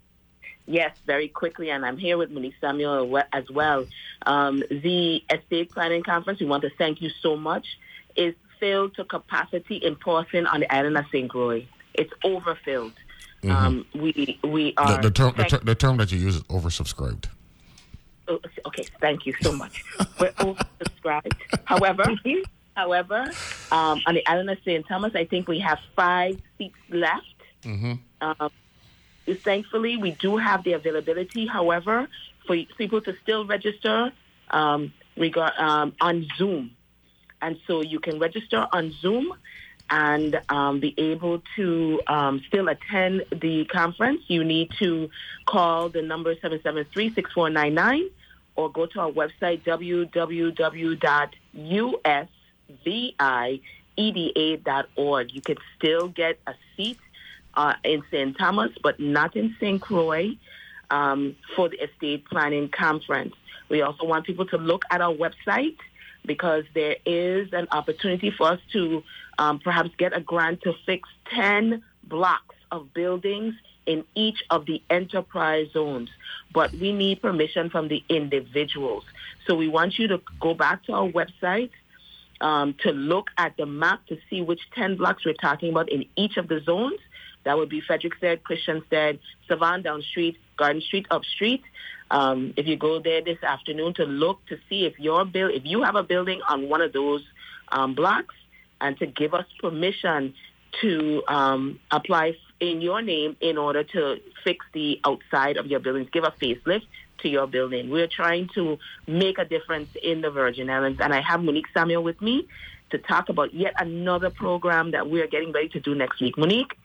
Yes, very quickly, and I'm here with Monique Samuel as well. Um, the estate planning conference, we want to thank you so much, is filled to capacity in Portland on the island of Saint Croix. It's overfilled. Mm-hmm. Um, we we are... The, the, term, the, ter- the term that you use is oversubscribed. Oh, okay, thank you so much. We're oversubscribed. However, however, um, on the island of Saint Thomas, I think we have five seats left. Mm-hmm. Um, thankfully, we do have the availability. However, for people to still register um, regard, um, on Zoom. And so you can register on Zoom and um, be able to um, still attend the conference. You need to call the number seven seven three, six four nine nine or go to our website, w w w dot u s v i e d a dot org. You can still get a seat uh, in Saint Thomas, but not in Saint Croix um, for the estate planning conference. We also want people to look at our website because there is an opportunity for us to um, perhaps get a grant to fix ten blocks of buildings in each of the enterprise zones. But we need permission from the individuals. So we want you to go back to our website um, to look at the map to see which ten blocks we're talking about in each of the zones. That would be Frederickstead, Christianstead, Savannah Down Street, Garden Street, Up Street. Um, if you go there this afternoon to look to see if your bill, if you have a building on one of those um, blocks, and to give us permission to um, apply in your name in order to fix the outside of your buildings, give a facelift to your building. We're trying to make a difference in the Virgin Islands, and I have Monique Samuel with me to talk about yet another program that we are getting ready to do next week. Monique?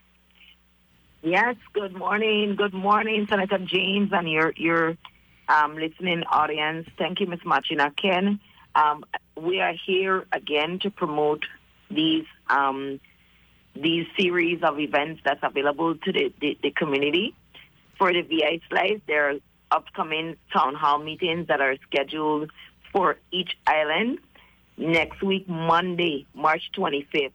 Yes, good morning. Good morning, Senator James and your your um, listening audience. Thank you, Miz Machina Ken. Um, we are here again to promote these um, these series of events that's available to the, the, the community. For the V I Slice, there are upcoming town hall meetings that are scheduled for each island. Next week, Monday, March twenty-fifth,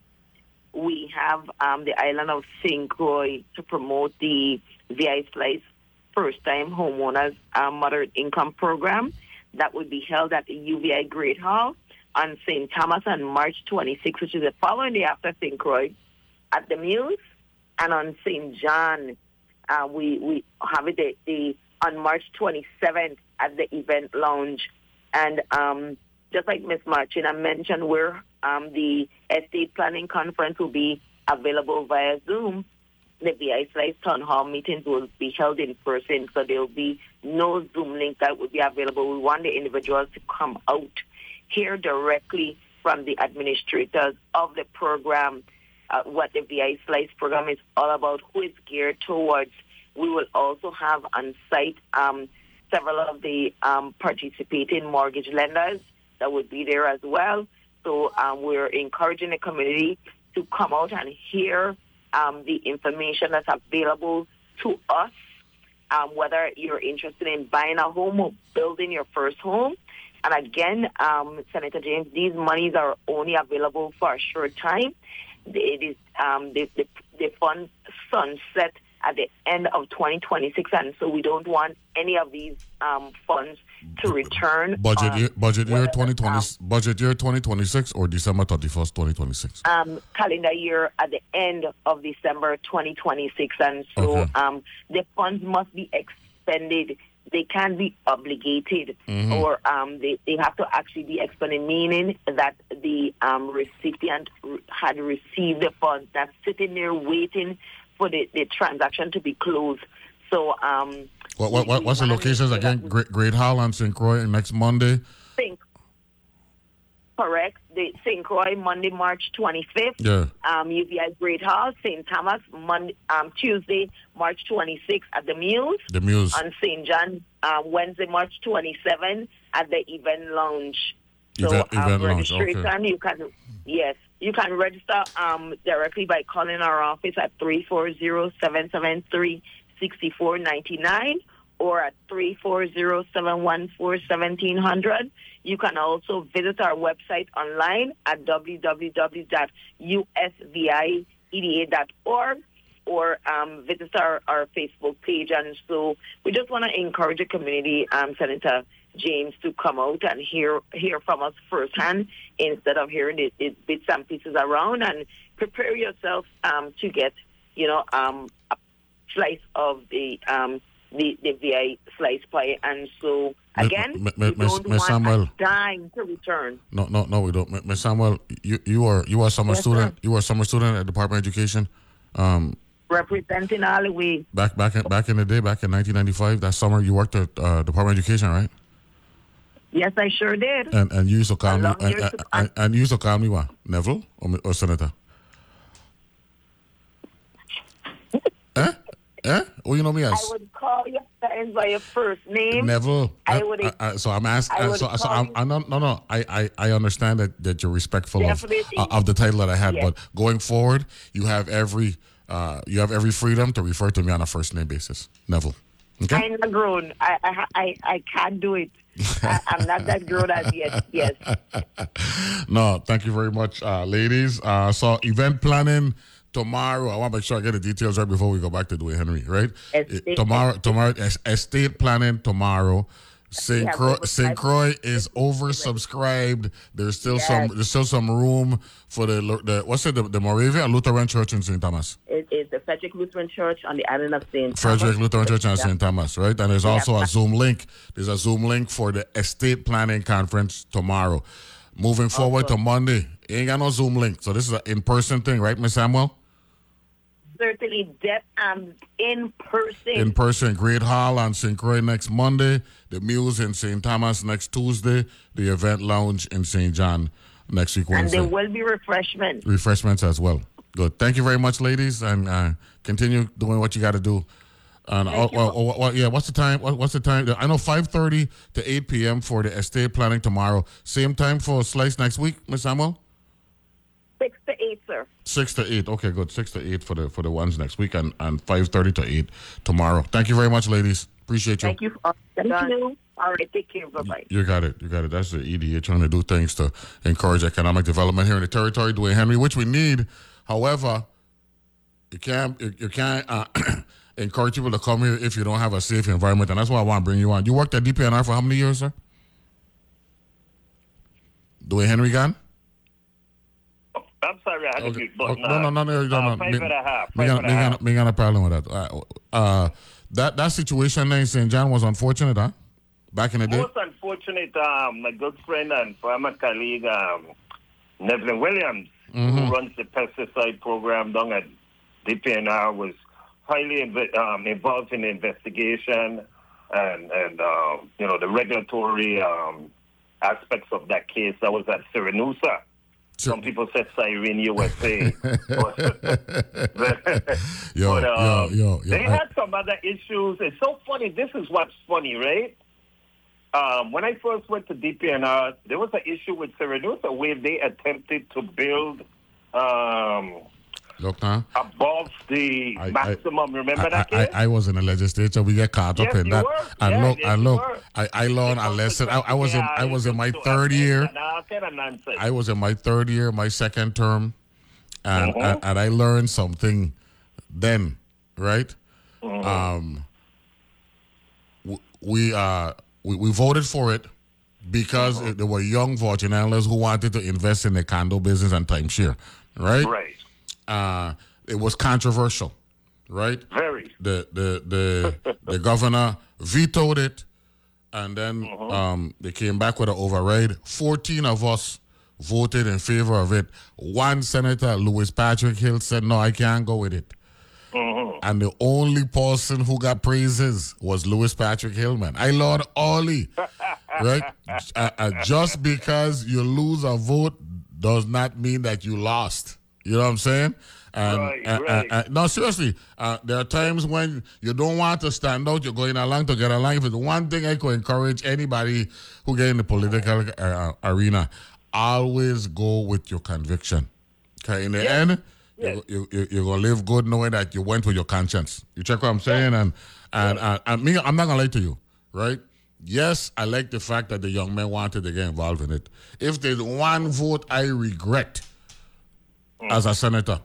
we have um, the island of Saint Croix to promote the V I Slice first-time homeowners um, moderate income program that would be held at the U V I Great Hall on Saint Thomas on March twenty-sixth, which is the following day after Saint Croix, at the Muse, and on Saint John, uh, we we have it the, the on March twenty-seventh at the Event Lounge. And um, just like Miz Martina mentioned, where um, the estate planning conference will be available via Zoom, the V I Slice Town Hall meetings will be held in person, so there will be no Zoom link that would be available. We want the individuals to come out, hear directly from the administrators of the program uh, what the V I Slice program is all about, who it's geared towards. We will also have on site um, several of the um, participating mortgage lenders that would be there as well. So um, we're encouraging the community to come out and hear um, the information that's available to us, um, whether you're interested in buying a home or building your first home. And again, um, Senator James, these monies are only available for a short time. It is um, the, the, the fund sunset at the end of twenty twenty-six, and so we don't want any of these um, funds to return. Budget um, year, budget year twenty twenty, um, budget year twenty twenty-six or December thirty-first, twenty twenty-six. Um, calendar year at the end of December twenty twenty-six, and so Okay. um, the funds must be expended. They can't be obligated, Mhm. or um, they, they have to actually be expended, meaning that the um, recipient re- had received the funds. That's sitting there waiting for the, the transaction to be closed. So, um, What, what, what what's the locations again? Great, Great Hall and Saint Croix next Monday. Saint, correct. The Saint Croix, Monday, March twenty-fifth. Yeah. Um, U V I Great Hall, Saint Thomas, Monday, um, Tuesday, March twenty-sixth at the Muse. The Muse. On Saint John, um, Wednesday, March twenty-seventh at the Event Lounge. So, Event- um, Event Lounge, registration, okay. you can, yes, you can register um, directly by calling our office at three four zero, seven seven three, six four nine nine or at three four zero, seven one four, one seven zero zero. You can also visit our website online at w w w dot u s v i e d a dot org or um, visit our, our Facebook page. And so we just want to encourage the community, um, Senator James, to come out and hear hear from us firsthand instead of hearing it, it bits and pieces around, and prepare yourself um, to get, you know, um, a slice of the um, the, the V I Slice pie. And so, again, M- m- we m- Miss- don't Miss want Samuel. a dime to return. No, no, no, we don't. M- Miss Samuel, you you are you are a summer Yes, student. sir. You are a summer student at Department of Education. Um, Representing all the way. back back in, back in the day, back in nineteen ninety-five, that summer you worked at uh, Department of Education, right? Yes, I sure did. And and you used to call me long and, years and, to- and, and you used to call me what? Neville or, mi- or Senator? eh? Eh? Oh, you know me as I would call your friends by your first name. Neville. I Uh, would. uh, uh, so I'm asking. I Uh, would so so call I'm, you- I no no no. I, I, I understand that, that you're respectful of Definitely. uh, of the title that I had, Yes. but going forward, you have every uh, you have every freedom to refer to me on a first name basis, Neville. Okay. I'm not grown. I I I, I can't do it. I, I'm not that grown as yet. Yes. No, thank you very much, uh, ladies. Uh, so event planning tomorrow. I want to make sure I get the details right before we go back to Dwayne Henry. Right? Estate- Eh, tomorrow, tomorrow, es- estate planning tomorrow. Saint Yeah, Croix, but- Saint Croix is oversubscribed. There's still Yes. some. There's still some room for the the what's it the, the Moravia Lutheran Church in Saint Thomas. It is the Frederick Lutheran Church on the island of Saint Frederick Thomas. Lutheran Church and Yeah. Saint Thomas, right? And there's Yeah. also a Zoom link. There's a Zoom link for the estate planning conference tomorrow. Moving forward to Monday, ain't got no Zoom link. So this is an in-person thing, right, Miss Samuel? Certainly, deaf and in person. In person, Great Hall on Saint Croix next Monday, the Muse in Saint Thomas next Tuesday, the Event Lounge in Saint John next week and Wednesday. there will be refreshment. Refreshments as well. Good. Thank you very much, ladies, and uh, continue doing what you got to do. And oh, well, oh, well, yeah, what's the time? What, what's the time? I know five thirty to eight p.m. for the estate planning tomorrow. Same time for Slice next week, Miss Samuel. Six to eight, sir. Six to eight. Okay, good. Six to eight for the for the ones next week, and, and five thirty to eight tomorrow. Thank you very much, ladies. Appreciate you. Thank you. For, thank you. All right, take care. Bye-bye. You got it. You got it. That's the E D A trying to do things to encourage economic development here in the territory, Dwayne Henry, which we need. However, you can't you, you can't uh, encourage people to come here if you don't have a safe environment, and that's why I want to bring you on. You worked at D P N R for how many years, sir? Dwayne Henry gone? I'm sorry, I had Okay. to be, but Oh, no, no, no, no, no, uh, no. five Me- and a half. Me Five got and a me half. got me got a problem with that. Uh, uh, that that situation in Saint John was unfortunate, huh? Back in the day. Most unfortunate, um, my good friend and former colleague, um, Neville Williams, Mhm. who runs the pesticide program down at D P N R, was highly inv- um, involved in the investigation and, and um, you know, the regulatory um, aspects of that case. That was at Cyrenaica. Some people said Siren U S A. but, Yo, but, um, yo, yo, yo. they I- had some other issues. It's so funny. This is what's funny, right? Um, when I first went to D P N R, there was an issue with Cyrenaica where they attempted to build um, Look, huh? above the I- maximum. Remember I, that I, case? I, I was in the legislature. We get caught up Yes, in you that. were. And Yeah, look, yes, and you look, were. I, I learned a lesson. I, I was in I was in my third year. I was in my third year, my second term, and Mhm. and, and I learned something then, right? Mhm. Um, w- we uh we, we voted for it because Mhm. it- there were young Virgin Islanders who wanted to invest in the condo business and timeshare, right? Right. Uh, it was controversial, right? Very. The the the the governor vetoed it, and then um, they came back with an override. Fourteen of us voted in favor of it. One senator, Louis Patrick Hill, said, "No, I can't go with it." Mhm. And the only person who got praises was Louis Patrick Hill, man. I Lord Ollie, right? uh, uh, just because you lose a vote does not mean that you lost. You know what I'm saying? And, Right, uh, right. uh, uh, no, seriously, uh, there are times when you don't want to stand out. You're going along to get along. If it's one thing I could encourage anybody who get in the political uh, arena, always go with your conviction. Okay, in the Yeah. end, Yeah. you, you, you're going to live good knowing that you went with your conscience. You check what I'm saying? And, and, and, and me, I'm not going to lie to you, right? Yes, I like the fact that the young men wanted to get involved in it. If there's one vote I regret as a senator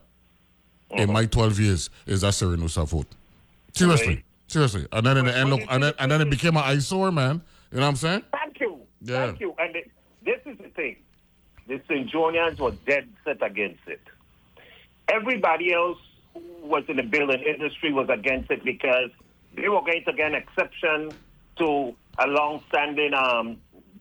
in my twelve years, is that Cyrenaica vote. Seriously. Right. Seriously. And then in the end, look, and then, and then it became an eyesore, man. You know what I'm saying? Thank you. Yeah. Thank you. And it, this is the thing. The Saint Johnians were dead set against it. Everybody else who was in the building industry was against it because they were going to get an exception to a long-standing um,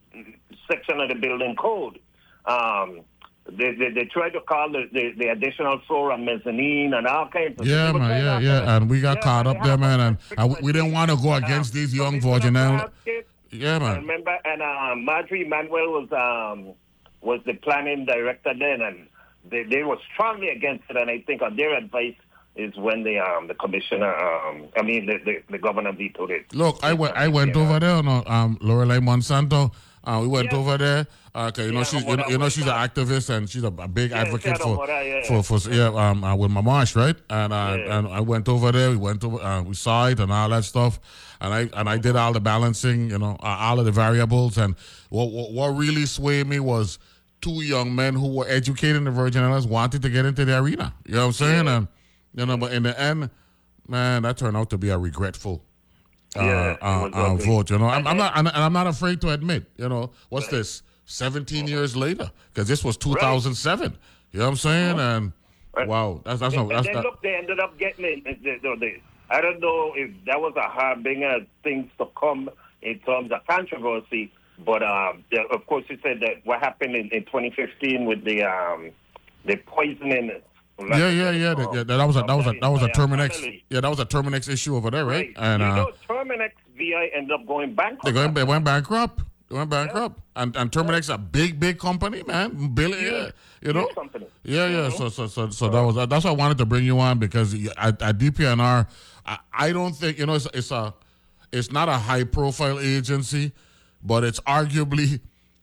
section of the building code. Um, they, they, they tried to call the, the, the additional floor a mezzanine and all kinds of Yeah, they were man, trying yeah, to- yeah. And we got Yeah, caught they up there, have man. a And, and we- we didn't want to go against these young Virgin Islanders. Yeah, I man. remember, and uh, Marjorie Manuel was um, was the planning director then, and they, they were strongly against it. And I think on their advice is when the um, the commissioner, um, I mean the, the, the governor vetoed it. Look, I went, I went over there, no, um, Lorelei Monsanto. Uh, we went Yeah. over there. Uh, 'cause you know Yeah, she's, you what know, I you know was she's an activist and she's a, a big Yeah, advocate yeah, for, what I- yeah. for, for, yeah, um, uh, with Mamash, right? And uh, Yeah. and I went over there. We went over, uh, we saw it and all that stuff. And I and I did all the balancing, you know, uh, all of the variables. And what, what what really swayed me was two young men who were educated in the Virgin Islands wanted to get into the arena. You know what I'm saying? Yeah. And you know, but in the end, man, that turned out to be a regretful uh, Yeah, it uh, was uh, ugly. vote. You know, I'm, I'm not, and I'm not afraid to admit. You know, what's this? seventeen years later, because this was two thousand seven. You know what I'm saying? And wow, that's that's and, not that's and then not. look, they ended up getting it. They, they, they, I don't know if that was a harbinger of things to come in terms of controversy, but um, yeah, of course, you said that what happened in, in twenty fifteen with the um, the poisoning. Yeah, yeah, yeah. That, yeah, that was a that was a that was a By a Terminex. family. Yeah, that was a Terminex issue over there, right? And you uh, know, Terminex V I ended up going bankrupt. they going they went bankrupt. They went bankrupt. And and Terminex a big big company, man. Billion, yeah. You know. Big company. Yeah, yeah. So, so, so, so that was that's why I wanted to bring you on because at, at D P N R, I, I don't think you know it's, it's a, it's not a high profile agency, but it's arguably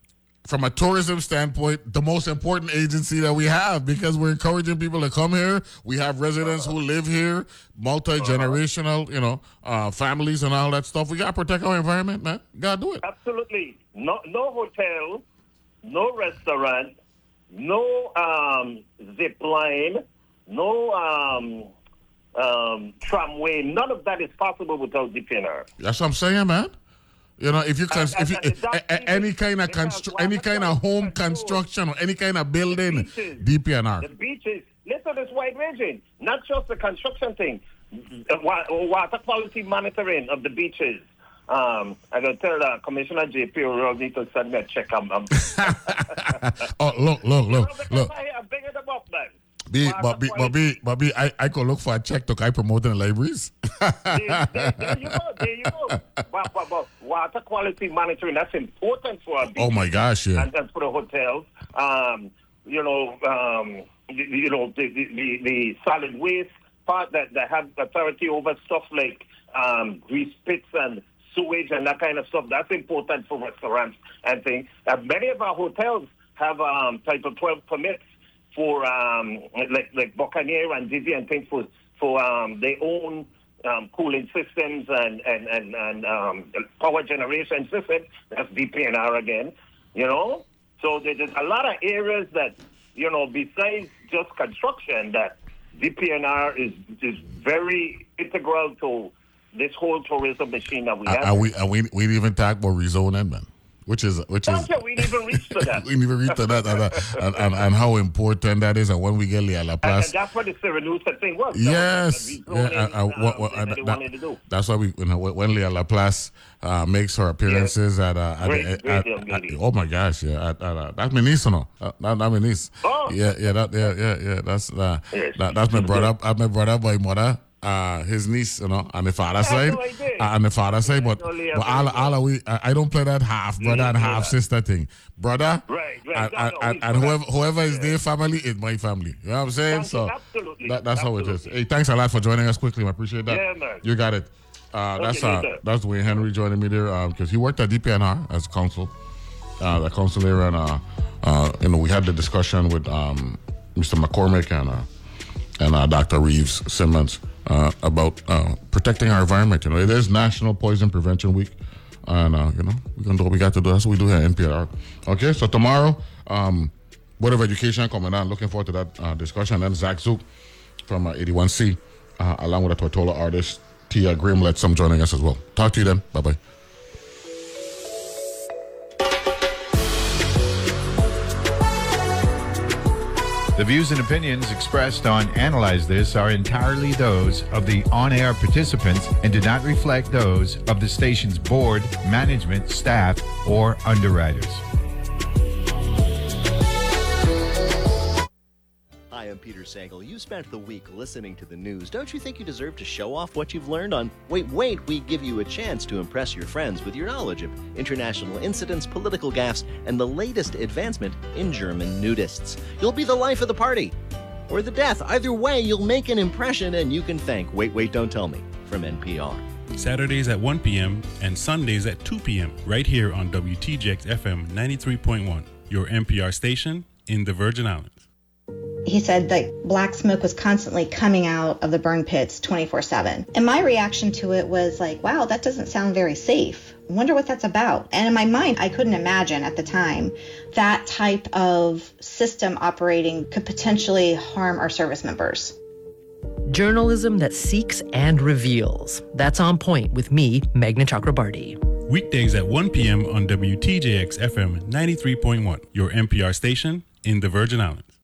from a tourism standpoint, the most important agency that we have because we're encouraging people to come here. We have residents who live here, multi-generational, you know, uh, families and all that stuff. We got to protect our environment, man. Got to do it. Absolutely. No, no hotel, no restaurant, no um, zip line, no um, um, tramway. None of that is possible without D P N R. That's what I'm saying, man. You know, if you can, if you, if, a, any kind of constru- any kind of home construction or any kind of building, D P N R. The beaches. Listen, it's wide ranging. Not just the construction thing. Water quality monitoring of the beaches. Um, I gotta tell uh, Commissioner J P O'Rourke need to send me a check. I'm, I'm oh, look, look, look, look. I'm bigger them up, man. B, but B, but B, but B, I, I could look for a check to I promote in the libraries. there, there, there you go, there you go. But, but, but water quality monitoring, that's important for our beaches. Oh my gosh, yeah. And, and for the hotels. Um, you know, um, you, you know, the, the, the solid waste part that, that have authority over stuff like um, grease pits and sewage and that kind of stuff. That's important for restaurants and things. Uh, many of our hotels have um, Title twelve permits for um, like like Buccaneer and Dizzy and things for for um, their own um, cooling systems and and and, and um, power generation systems. That's D P N R again, you know. So there's a lot of areas that, you know, besides just construction, that D P N R is is very integral to this whole tourism machine that we have. And we and we we didn't even talk about rezoning, man. Which is which is okay, we didn't even reach to that. we didn't even reach to that, and, and, and, and how important that is, and when we get Lia La Place. And, and that's what the Cyrenaica thing was. Yes, that was yeah, and, and, what, what, and that, wanted to do. That's why we, you know, when Lia La Place uh, makes her appearances yes. at, uh, at, great, at, great at, at, at oh my gosh, yeah, at, at, uh, that's my niece, no, uh, that, that's my niece. Oh, yeah, yeah, that, yeah, yeah, yeah, that's uh, yes. that, that's my brother. That's my brother by mother. Uh, his niece, you know, on the father side, no uh, on the father side, but, but all, all we, I, I don't play that half brother mm, and half yeah. sister thing, brother, right, right, and, and, and, and whoever, whoever is yeah. their family is my family. You know what I'm saying? So absolutely, that, that's absolutely. how it is. Hey, thanks a lot for joining us quickly. I appreciate that. Yeah, man. You got it. Uh, that's okay, uh, that's Dwayne Henry joining me there because um, he worked at D P N R as counsel, uh, the counsel there, and uh, uh, you know we had the discussion with um, Mister McCormick and uh, and uh, Doctor Reeves Simmons. Uh, about uh, protecting our environment. You know, it is National Poison Prevention Week, and uh, you know, we're gonna do what we got to do. That's what we do here at N P R. Okay, so tomorrow, um, Board of Education coming on. Looking forward to that uh, discussion. And then Zach Zook from uh, eighty-one C, uh, along with a Tortola artist, Tia Grimlet, some joining us as well. Talk to you then. Bye bye. The views and opinions expressed on Analyze This are entirely those of the on-air participants and do not reflect those of the station's board, management, staff, or underwriters. Hi, I'm Peter Sagal. You spent the week listening to the news. Don't you think you deserve to show off what you've learned on Wait, Wait, we give you a chance to impress your friends with your knowledge of international incidents, political gaffes, and the latest advancement in German nudists. You'll be the life of the party. Or the death. Either way, you'll make an impression and you can thank Wait, Wait, Don't Tell Me from N P R. Saturdays at one p.m. and Sundays at two p.m. right here on W T J X F M ninety-three point one, your N P R station in the Virgin Islands. He said that black smoke was constantly coming out of the burn pits twenty-four seven. And my reaction to it was like, wow, that doesn't sound very safe. I wonder what that's about. And in my mind, I couldn't imagine at the time that type of system operating could potentially harm our service members. Journalism that seeks and reveals. That's On Point with me, Meghna Chakrabarty. Weekdays at one p.m. on W T J X F M ninety-three point one, your N P R station in the Virgin Islands.